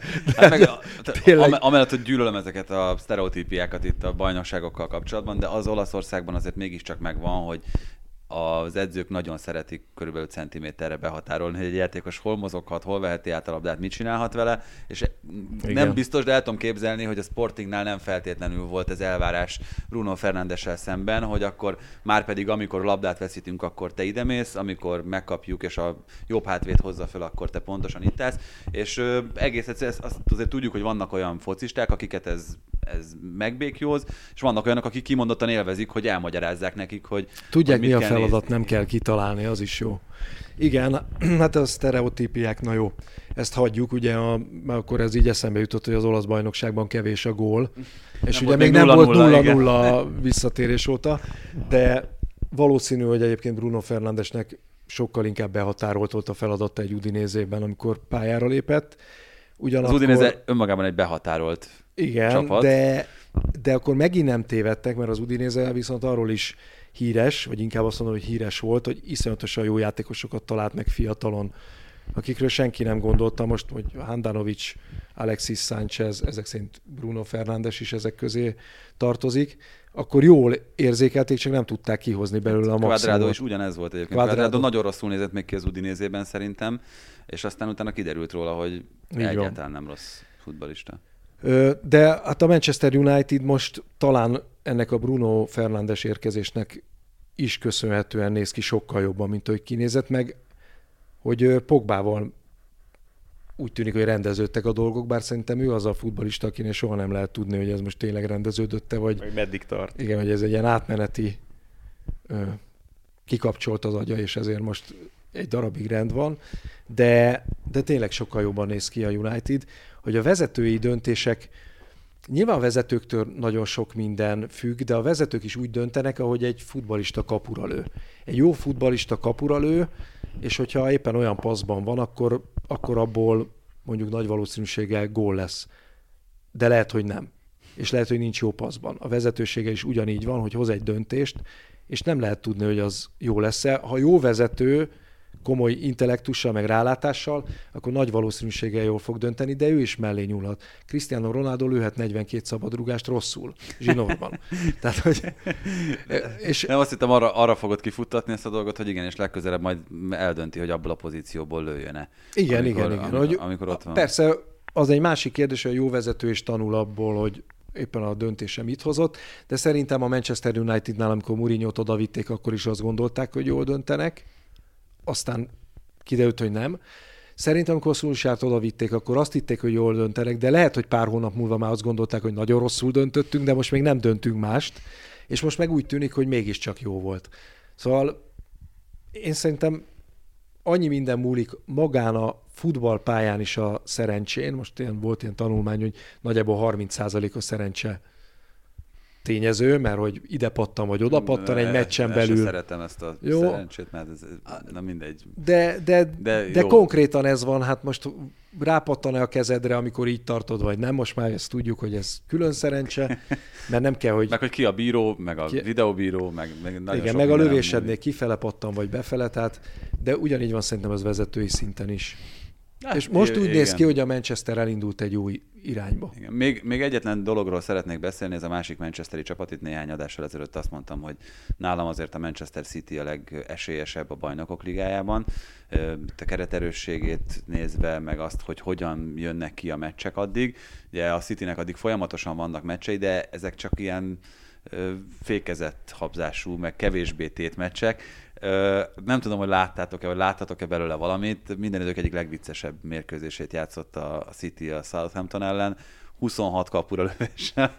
Amellett, hogy gyűlölöm ezeket a sztereotípiákat itt a bajnokságokkal kapcsolatban, de az Olaszországban azért mégiscsak megvan, hogy az edzők nagyon szeretik körülbelül centiméterre behatárolni, hogy egy játékos hol mozoghat, hol veheti át a labdát, mit csinálhat vele, és igen. Nem biztos, de el tudom képzelni, hogy a Sportingnál nem feltétlenül volt ez elvárás Bruno Fernandessel szemben, hogy akkor már pedig amikor labdát veszítünk, akkor te idemész, amikor megkapjuk, és a jobb hátvéd hozza fel, akkor te pontosan itt állsz, és egész egyszerűen azt azért tudjuk, hogy vannak olyan focisták, akiket ez megbékjóz, és vannak olyanok, akik kimondottan élvezik, hogy elmagyarázzák nekik, hogy tudják, hogy mi a feladat, nem kell kitalálni, az is jó. Igen, hát a sztereotípiák, na jó, ezt hagyjuk, ugye akkor ez így eszembe jutott, hogy az olasz bajnokságban kevés a gól, és ugye még nem volt 0-0 visszatérés óta, de valószínű, hogy egyébként Bruno Fernandesnek sokkal inkább behatárolt volt a feladata egy Udinézében, amikor pályára lépett. Ugyanakkor... Az Udinéze önmagában egy behatárolt csapat. De akkor megint nem tévedtek, mert az Udinéze viszont arról is híres, vagy inkább azt mondom, hogy híres volt, hogy iszonyatosan jó játékosokat talált meg fiatalon, akikről senki nem gondolta. Most, hogy Handanovic, Alexis Sánchez, ezek szerint Bruno Fernandes is ezek közé tartozik, akkor jól érzékelték, csak nem tudták kihozni belőle a maximumot. Quadrado is ugyanez volt egyébként. Quadrado nagyon rosszul nézett még ki az Udinézében szerintem, és aztán utána kiderült róla, hogy egyáltalán nem rossz futballista. De hát a Manchester United most talán ennek a Bruno Fernandes érkezésnek is köszönhetően néz ki sokkal jobban, mint hogy kinézett meg, hogy Pogbával úgy tűnik, hogy rendeződtek a dolgok, bár szerintem ő az a futballista, akinél soha nem lehet tudni, hogy ez most tényleg rendeződötte, vagy meddig tart. Igen, hogy ez egy ilyen átmeneti kikapcsolt az agya, és ezért most egy darabig rend van, de tényleg sokkal jobban néz ki a United, hogy a vezetői döntések Nyilván a vezetőktől nagyon sok minden függ, de a vezetők is úgy döntenek, ahogy egy futballista kapura lő. Egy jó futballista kapura lő, és hogyha éppen olyan passzban van, akkor abból mondjuk nagy valószínűséggel gól lesz. De lehet, hogy nem. És lehet, hogy nincs jó passzban. A vezetősége is ugyanígy van, hogy hoz egy döntést, és nem lehet tudni, hogy az jó lesz-e. Ha jó vezető, komoly intellektussal, meg rálátással, akkor nagy valószínűséggel jól fog dönteni, de ő is mellé nyúlhat. Cristiano Ronaldo lőhet 42 szabadrúgást rosszul, zsinórban. Tehát, hogy... És... Nem, azt hittem, arra fogod kifuttatni ezt a dolgot, hogy igen, és legközelebb majd eldönti, hogy abból a pozícióból lőjön-e. Igen. Amikor ott van. Persze, az egy másik kérdés, hogy a jó vezető is tanul abból, hogy éppen a döntése mit hozott, de szerintem a Manchester Unitednál, amikor Mourinho-t odavitték, akkor is azt gondolták, hogy jól döntenek. Aztán kiderült, hogy nem. Szerintem, amikor Solskjaert odavitték, akkor azt hitték, hogy jól döntenek, de lehet, hogy pár hónap múlva már azt gondolták, hogy nagyon rosszul döntöttünk, de most még nem döntünk mást, és most meg úgy tűnik, hogy mégiscsak jó volt. Szóval én szerintem annyi minden múlik magán a futballpályán is a szerencsén. Most volt ilyen tanulmány, hogy nagyjából 30% a szerencse tényező, mert hogy ide pattan vagy oda pattan egy meccsen belül. Szeretem ezt a szerencsét, mert ez nem mindegy. De konkrétan ez van, hát most rápattan-e a kezedre, amikor így tartod, vagy nem, most már ezt tudjuk, hogy ez külön szerencse, mert nem kell, hogy... Meg hogy ki a bíró, meg a videóbíró, meg nagyon igen, meg a lövésednél kifele pattan, vagy befele, tehát, de ugyanígy van szerintem az vezetői szinten is. Hát, és most úgy néz ki, hogy a Manchester elindult egy új irányba. Igen. Még egyetlen dologról szeretnék beszélni, ez a másik manchesteri csapat. Itt néhány adással ezelőtt azt mondtam, hogy nálam azért a Manchester City a legesélyesebb a Bajnokok Ligájában. A kereterősségét nézve, meg azt, hogy hogyan jönnek ki a meccsek addig. Ugye a Citynek addig folyamatosan vannak meccsei, de ezek csak ilyen fékezett habzású, meg kevésbé tétmeccsek. Nem tudom, hogy láttátok-e, vagy láttatok-e belőle valamit. Minden idők egyik legviccesebb mérkőzését játszott a City a Southampton ellen, 26 kapura lövéssel,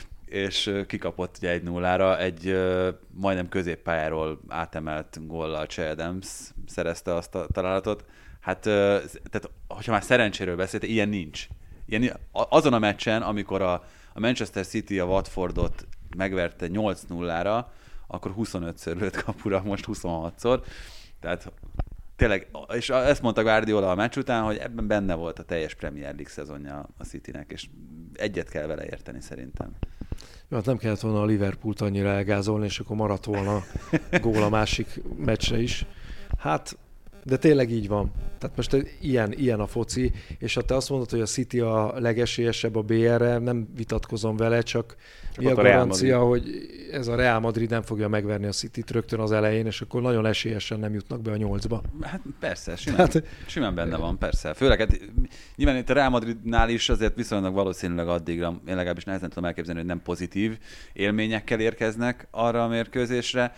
és kikapott ugye 1-0-ra, egy majdnem középpályáról átemelt góllal Che Adams szerezte azt a találatot. Hát, tehát, hogyha már szerencséről beszélt, ilyen nincs. Azon a meccsen, amikor a Manchester City a Watfordot megverte 8-0-ra, akkor 25-ször lőtt kapura, most 26-szor. Tehát tényleg, és ezt mondta Guardiola a meccs után, hogy ebben benne volt a teljes Premier League szezonja a Citynek, és egyet kell vele érteni szerintem. Jó, hát nem kellett volna a Liverpoolt annyira elgázolni, és akkor maradt volna gól a másik meccsre is. Hát, de tényleg így van. Tehát most ilyen a foci, és ha te azt mondod, hogy a City a legesélyesebb a BR-re, nem vitatkozom vele, csak mi a garancia, hogy ez a Real Madrid nem fogja megverni a Cityt rögtön az elején, és akkor nagyon esélyesen nem jutnak be a 8-ba. Hát persze, simán benne van, persze. Főleg, hát, nyilván itt a Real Madridnál is azért viszonylag valószínűleg addigra, én legalábbis nehezen tudom elképzelni, hogy nem pozitív élményekkel érkeznek arra a mérkőzésre.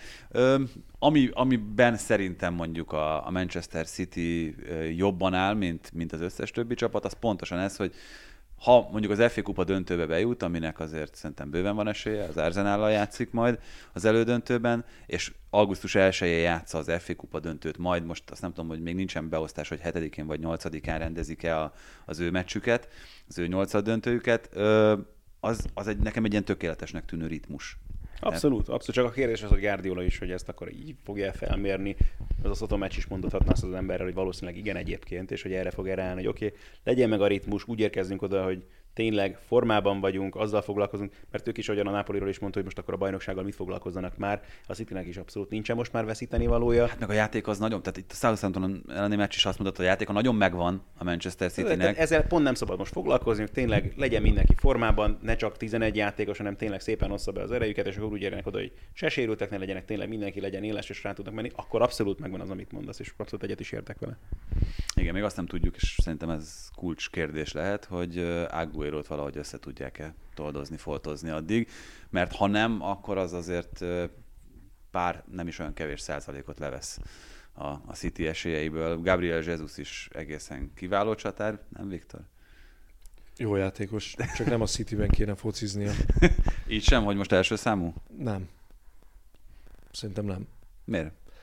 Amiben szerintem mondjuk a Manchester City jobban áll, mint az összes többi csapat, az pontosan ez, hogy ha mondjuk az FA Kupa döntőbe bejut, aminek azért szerintem bőven van esélye, az Arsenállal játszik majd az elődöntőben, és augusztus 1-én játsza az FA Kupa döntőt, majd most azt nem tudom, hogy még nincsen beosztás, hogy 7-én vagy 8-án rendezik-e az ő meccsüket, az ő 8. döntőjüket, az nekem egy ilyen tökéletesnek tűnő ritmus. Abszolút. Csak a kérdés az, hogy Guardiola is, hogy ezt akkor így fogja felmérni. Az a Soto meccs is mondhatná azt az emberrel, hogy valószínűleg igen egyébként, és hogy erre fog erre állni, hogy oké, legyen meg a ritmus, úgy érkezzünk oda, hogy tényleg formában vagyunk, azzal foglalkozunk, mert ők is, ahogyan a Napoliról is mondta, hogy most akkor a bajnoksággal mit foglalkozzanak már, a Citynek is abszolút nincsen most már veszíteni valója. Hát meg a játék az nagyon, tehát itt a Southampton elleni meccs is azt mondta, hogy a játéka nagyon megvan a Manchester Citynek. Ezzel pont nem szabad most foglalkozni, hogy tényleg legyen mindenki formában, ne csak 11 játékos, hanem tényleg szépen ossza be az erejüket, és akkor úgy érjenek oda, hogy se sérültek ne legyenek, tényleg mindenki legyen éles, és rá tudnak menni, akkor abszolút megvan az, amit mondasz, és abszolút egyet is értek vele. Igen, még azt nem tudjuk, és szerintem ez kulcskérdés lehet, hogy Agüerót valahogy össze tudják-e toldozni, foltozni addig, mert ha nem, akkor az azért pár nem is olyan kevés százalékot levesz a City esélyeiből. Gabriel Jesus is egészen kiváló csatár, nem Viktor? Jó játékos, csak nem a Cityben kéne fociznia. Így sem, hogy most első számú? Nem. Szerintem nem. Miért?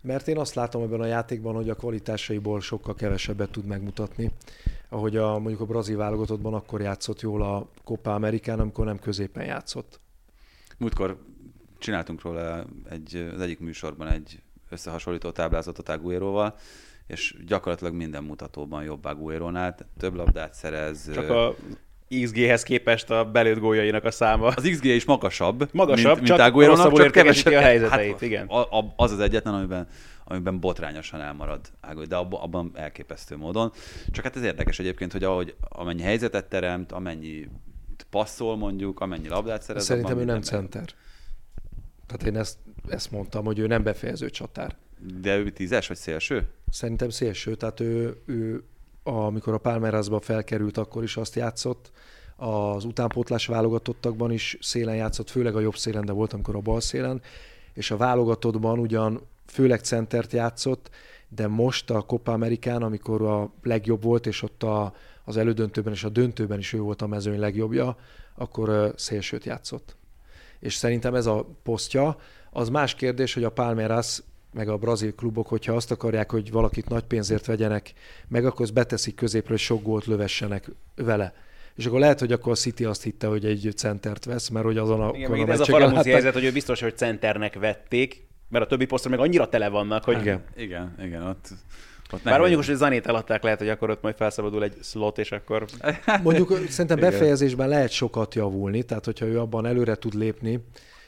Mert én azt látom ebben a játékban, hogy a kvalitásaiból sokkal kevesebbet tud megmutatni. Ahogy mondjuk a brazil válogatottban akkor játszott jól a Copa Americán, amikor nem középen játszott. Múltkor csináltunk róla az egyik műsorban egy összehasonlító táblázatot Agüeróval, és gyakorlatilag minden mutatóban jobb Agüerónál, több labdát szerez. Csak a XG-hez képest a belőtt góljainak a száma. Az XG is magasabb, Magasabb, mint csak Agüerónak, rosszabbul csak értékesíti kevesebb. a helyzeteit, igen. Az az egyetlen, amiben botrányosan elmarad Agüero, de abban elképesztő módon. Csak hát ez érdekes egyébként, hogy amennyi helyzetet teremt, amennyi passzol mondjuk, amennyi labdát szerez. Szerintem ő nem center. Tehát én ezt mondtam, hogy ő nem befejező csatár. De ő 10-es vagy szélső? Szerintem szélső, tehát ő amikor a Palmeirasba felkerült, akkor is azt játszott. Az utánpótlás válogatottakban is szélen játszott, főleg a jobb szélen, de volt, amikor a bal szélen. És a válogatottban ugyan főleg centert játszott, de most a Copa Americán, amikor a legjobb volt, és ott az elődöntőben és a döntőben is ő volt a mezőny legjobbja, akkor szélsőt játszott. És szerintem ez a posztja. Az más kérdés, hogy a Palmeiras meg a brazil klubok, hogyha azt akarják, hogy valakit nagy pénzért vegyenek meg, akkor beteszik középre, hogy sok gólt lövessenek vele. És akkor lehet, hogy akkor a City azt hitte, hogy egy centert vesz, mert hogy azon a... Igen, ez a faramúci helyzet, hogy ő biztos, hogy centernek vették, mert a többi posztra meg annyira tele vannak, hogy... Igen, ott bár mondjuk, hogy Zanét eladták, lehet, hogy akkor ott majd felszabadul egy slot, és akkor... Mondjuk szerintem befejezésben lehet sokat javulni, tehát hogyha ő abban előre tud lépni,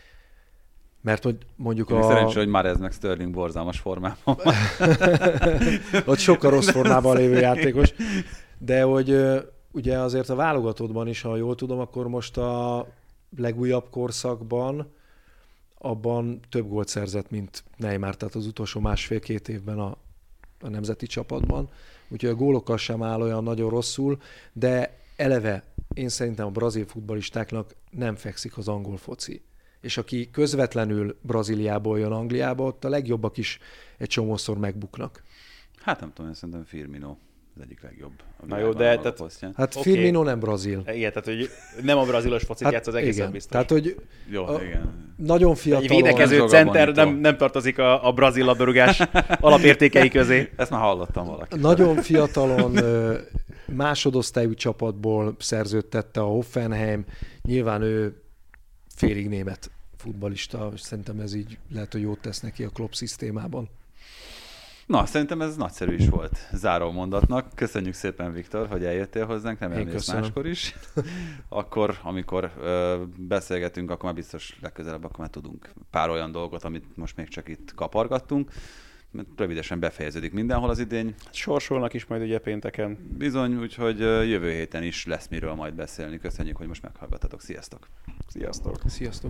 mert hogy mondjuk Szerencsé, hogy Mahrez meg Sterling borzalmas formában van. Ott sokkal rossz formában lévő játékos. De hogy ugye azért a válogatottban is, ha jól tudom, akkor most a legújabb korszakban abban több gólt szerzett, mint Neymar, tehát az utolsó 1,5-2 évben a nemzeti csapatban. Úgyhogy a gólokkal sem áll olyan nagyon rosszul, de eleve én szerintem a brazil futballistáknak nem fekszik az angol foci. És aki közvetlenül Brazíliából jön Angliába, ott a legjobbak is egy csomószor megbuknak. Hát nem tudom, én szerintem Firmino az egyik legjobb. Na jó, de... Hát okay. Firmino nem brazil. Igen, tehát hogy nem a brazilos focit játsz, az egészen biztos. Tehát, hogy igen. Nagyon fiatal. Egy védekező center nem tartozik a brazil labdarúgás alapértékei közé. Ezt már hallottam valaki. Nagyon fiatalon másodosztályú csapatból szerződtette a Hoffenheim. Nyilván ő félig német futballista, és szerintem ez így lehet, hogy jót tesz neki a Klopp szisztémában. Na, szerintem ez nagyszerű is volt záró mondatnak. Köszönjük szépen, Viktor, hogy eljöttél hozzánk, nem elmész máskor is. Akkor, amikor beszélgetünk, akkor már biztos legközelebb, akkor már tudunk pár olyan dolgot, amit most még csak itt kapargattunk. Rövidesen befejeződik mindenhol az idény. Sorsolnak is majd ugye pénteken. Bizony, úgyhogy jövő héten is lesz miről majd beszélni. Köszönjük, hogy most meghallgattatok. Sziasztok! Sziasztok! Sziasztok!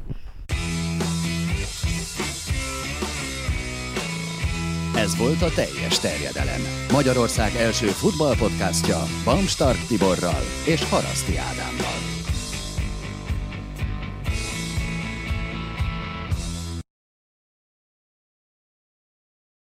Ez volt a Teljes Terjedelem. Magyarország első futballpodcastja Bamstark Tiborral és Haraszti Ádámmal.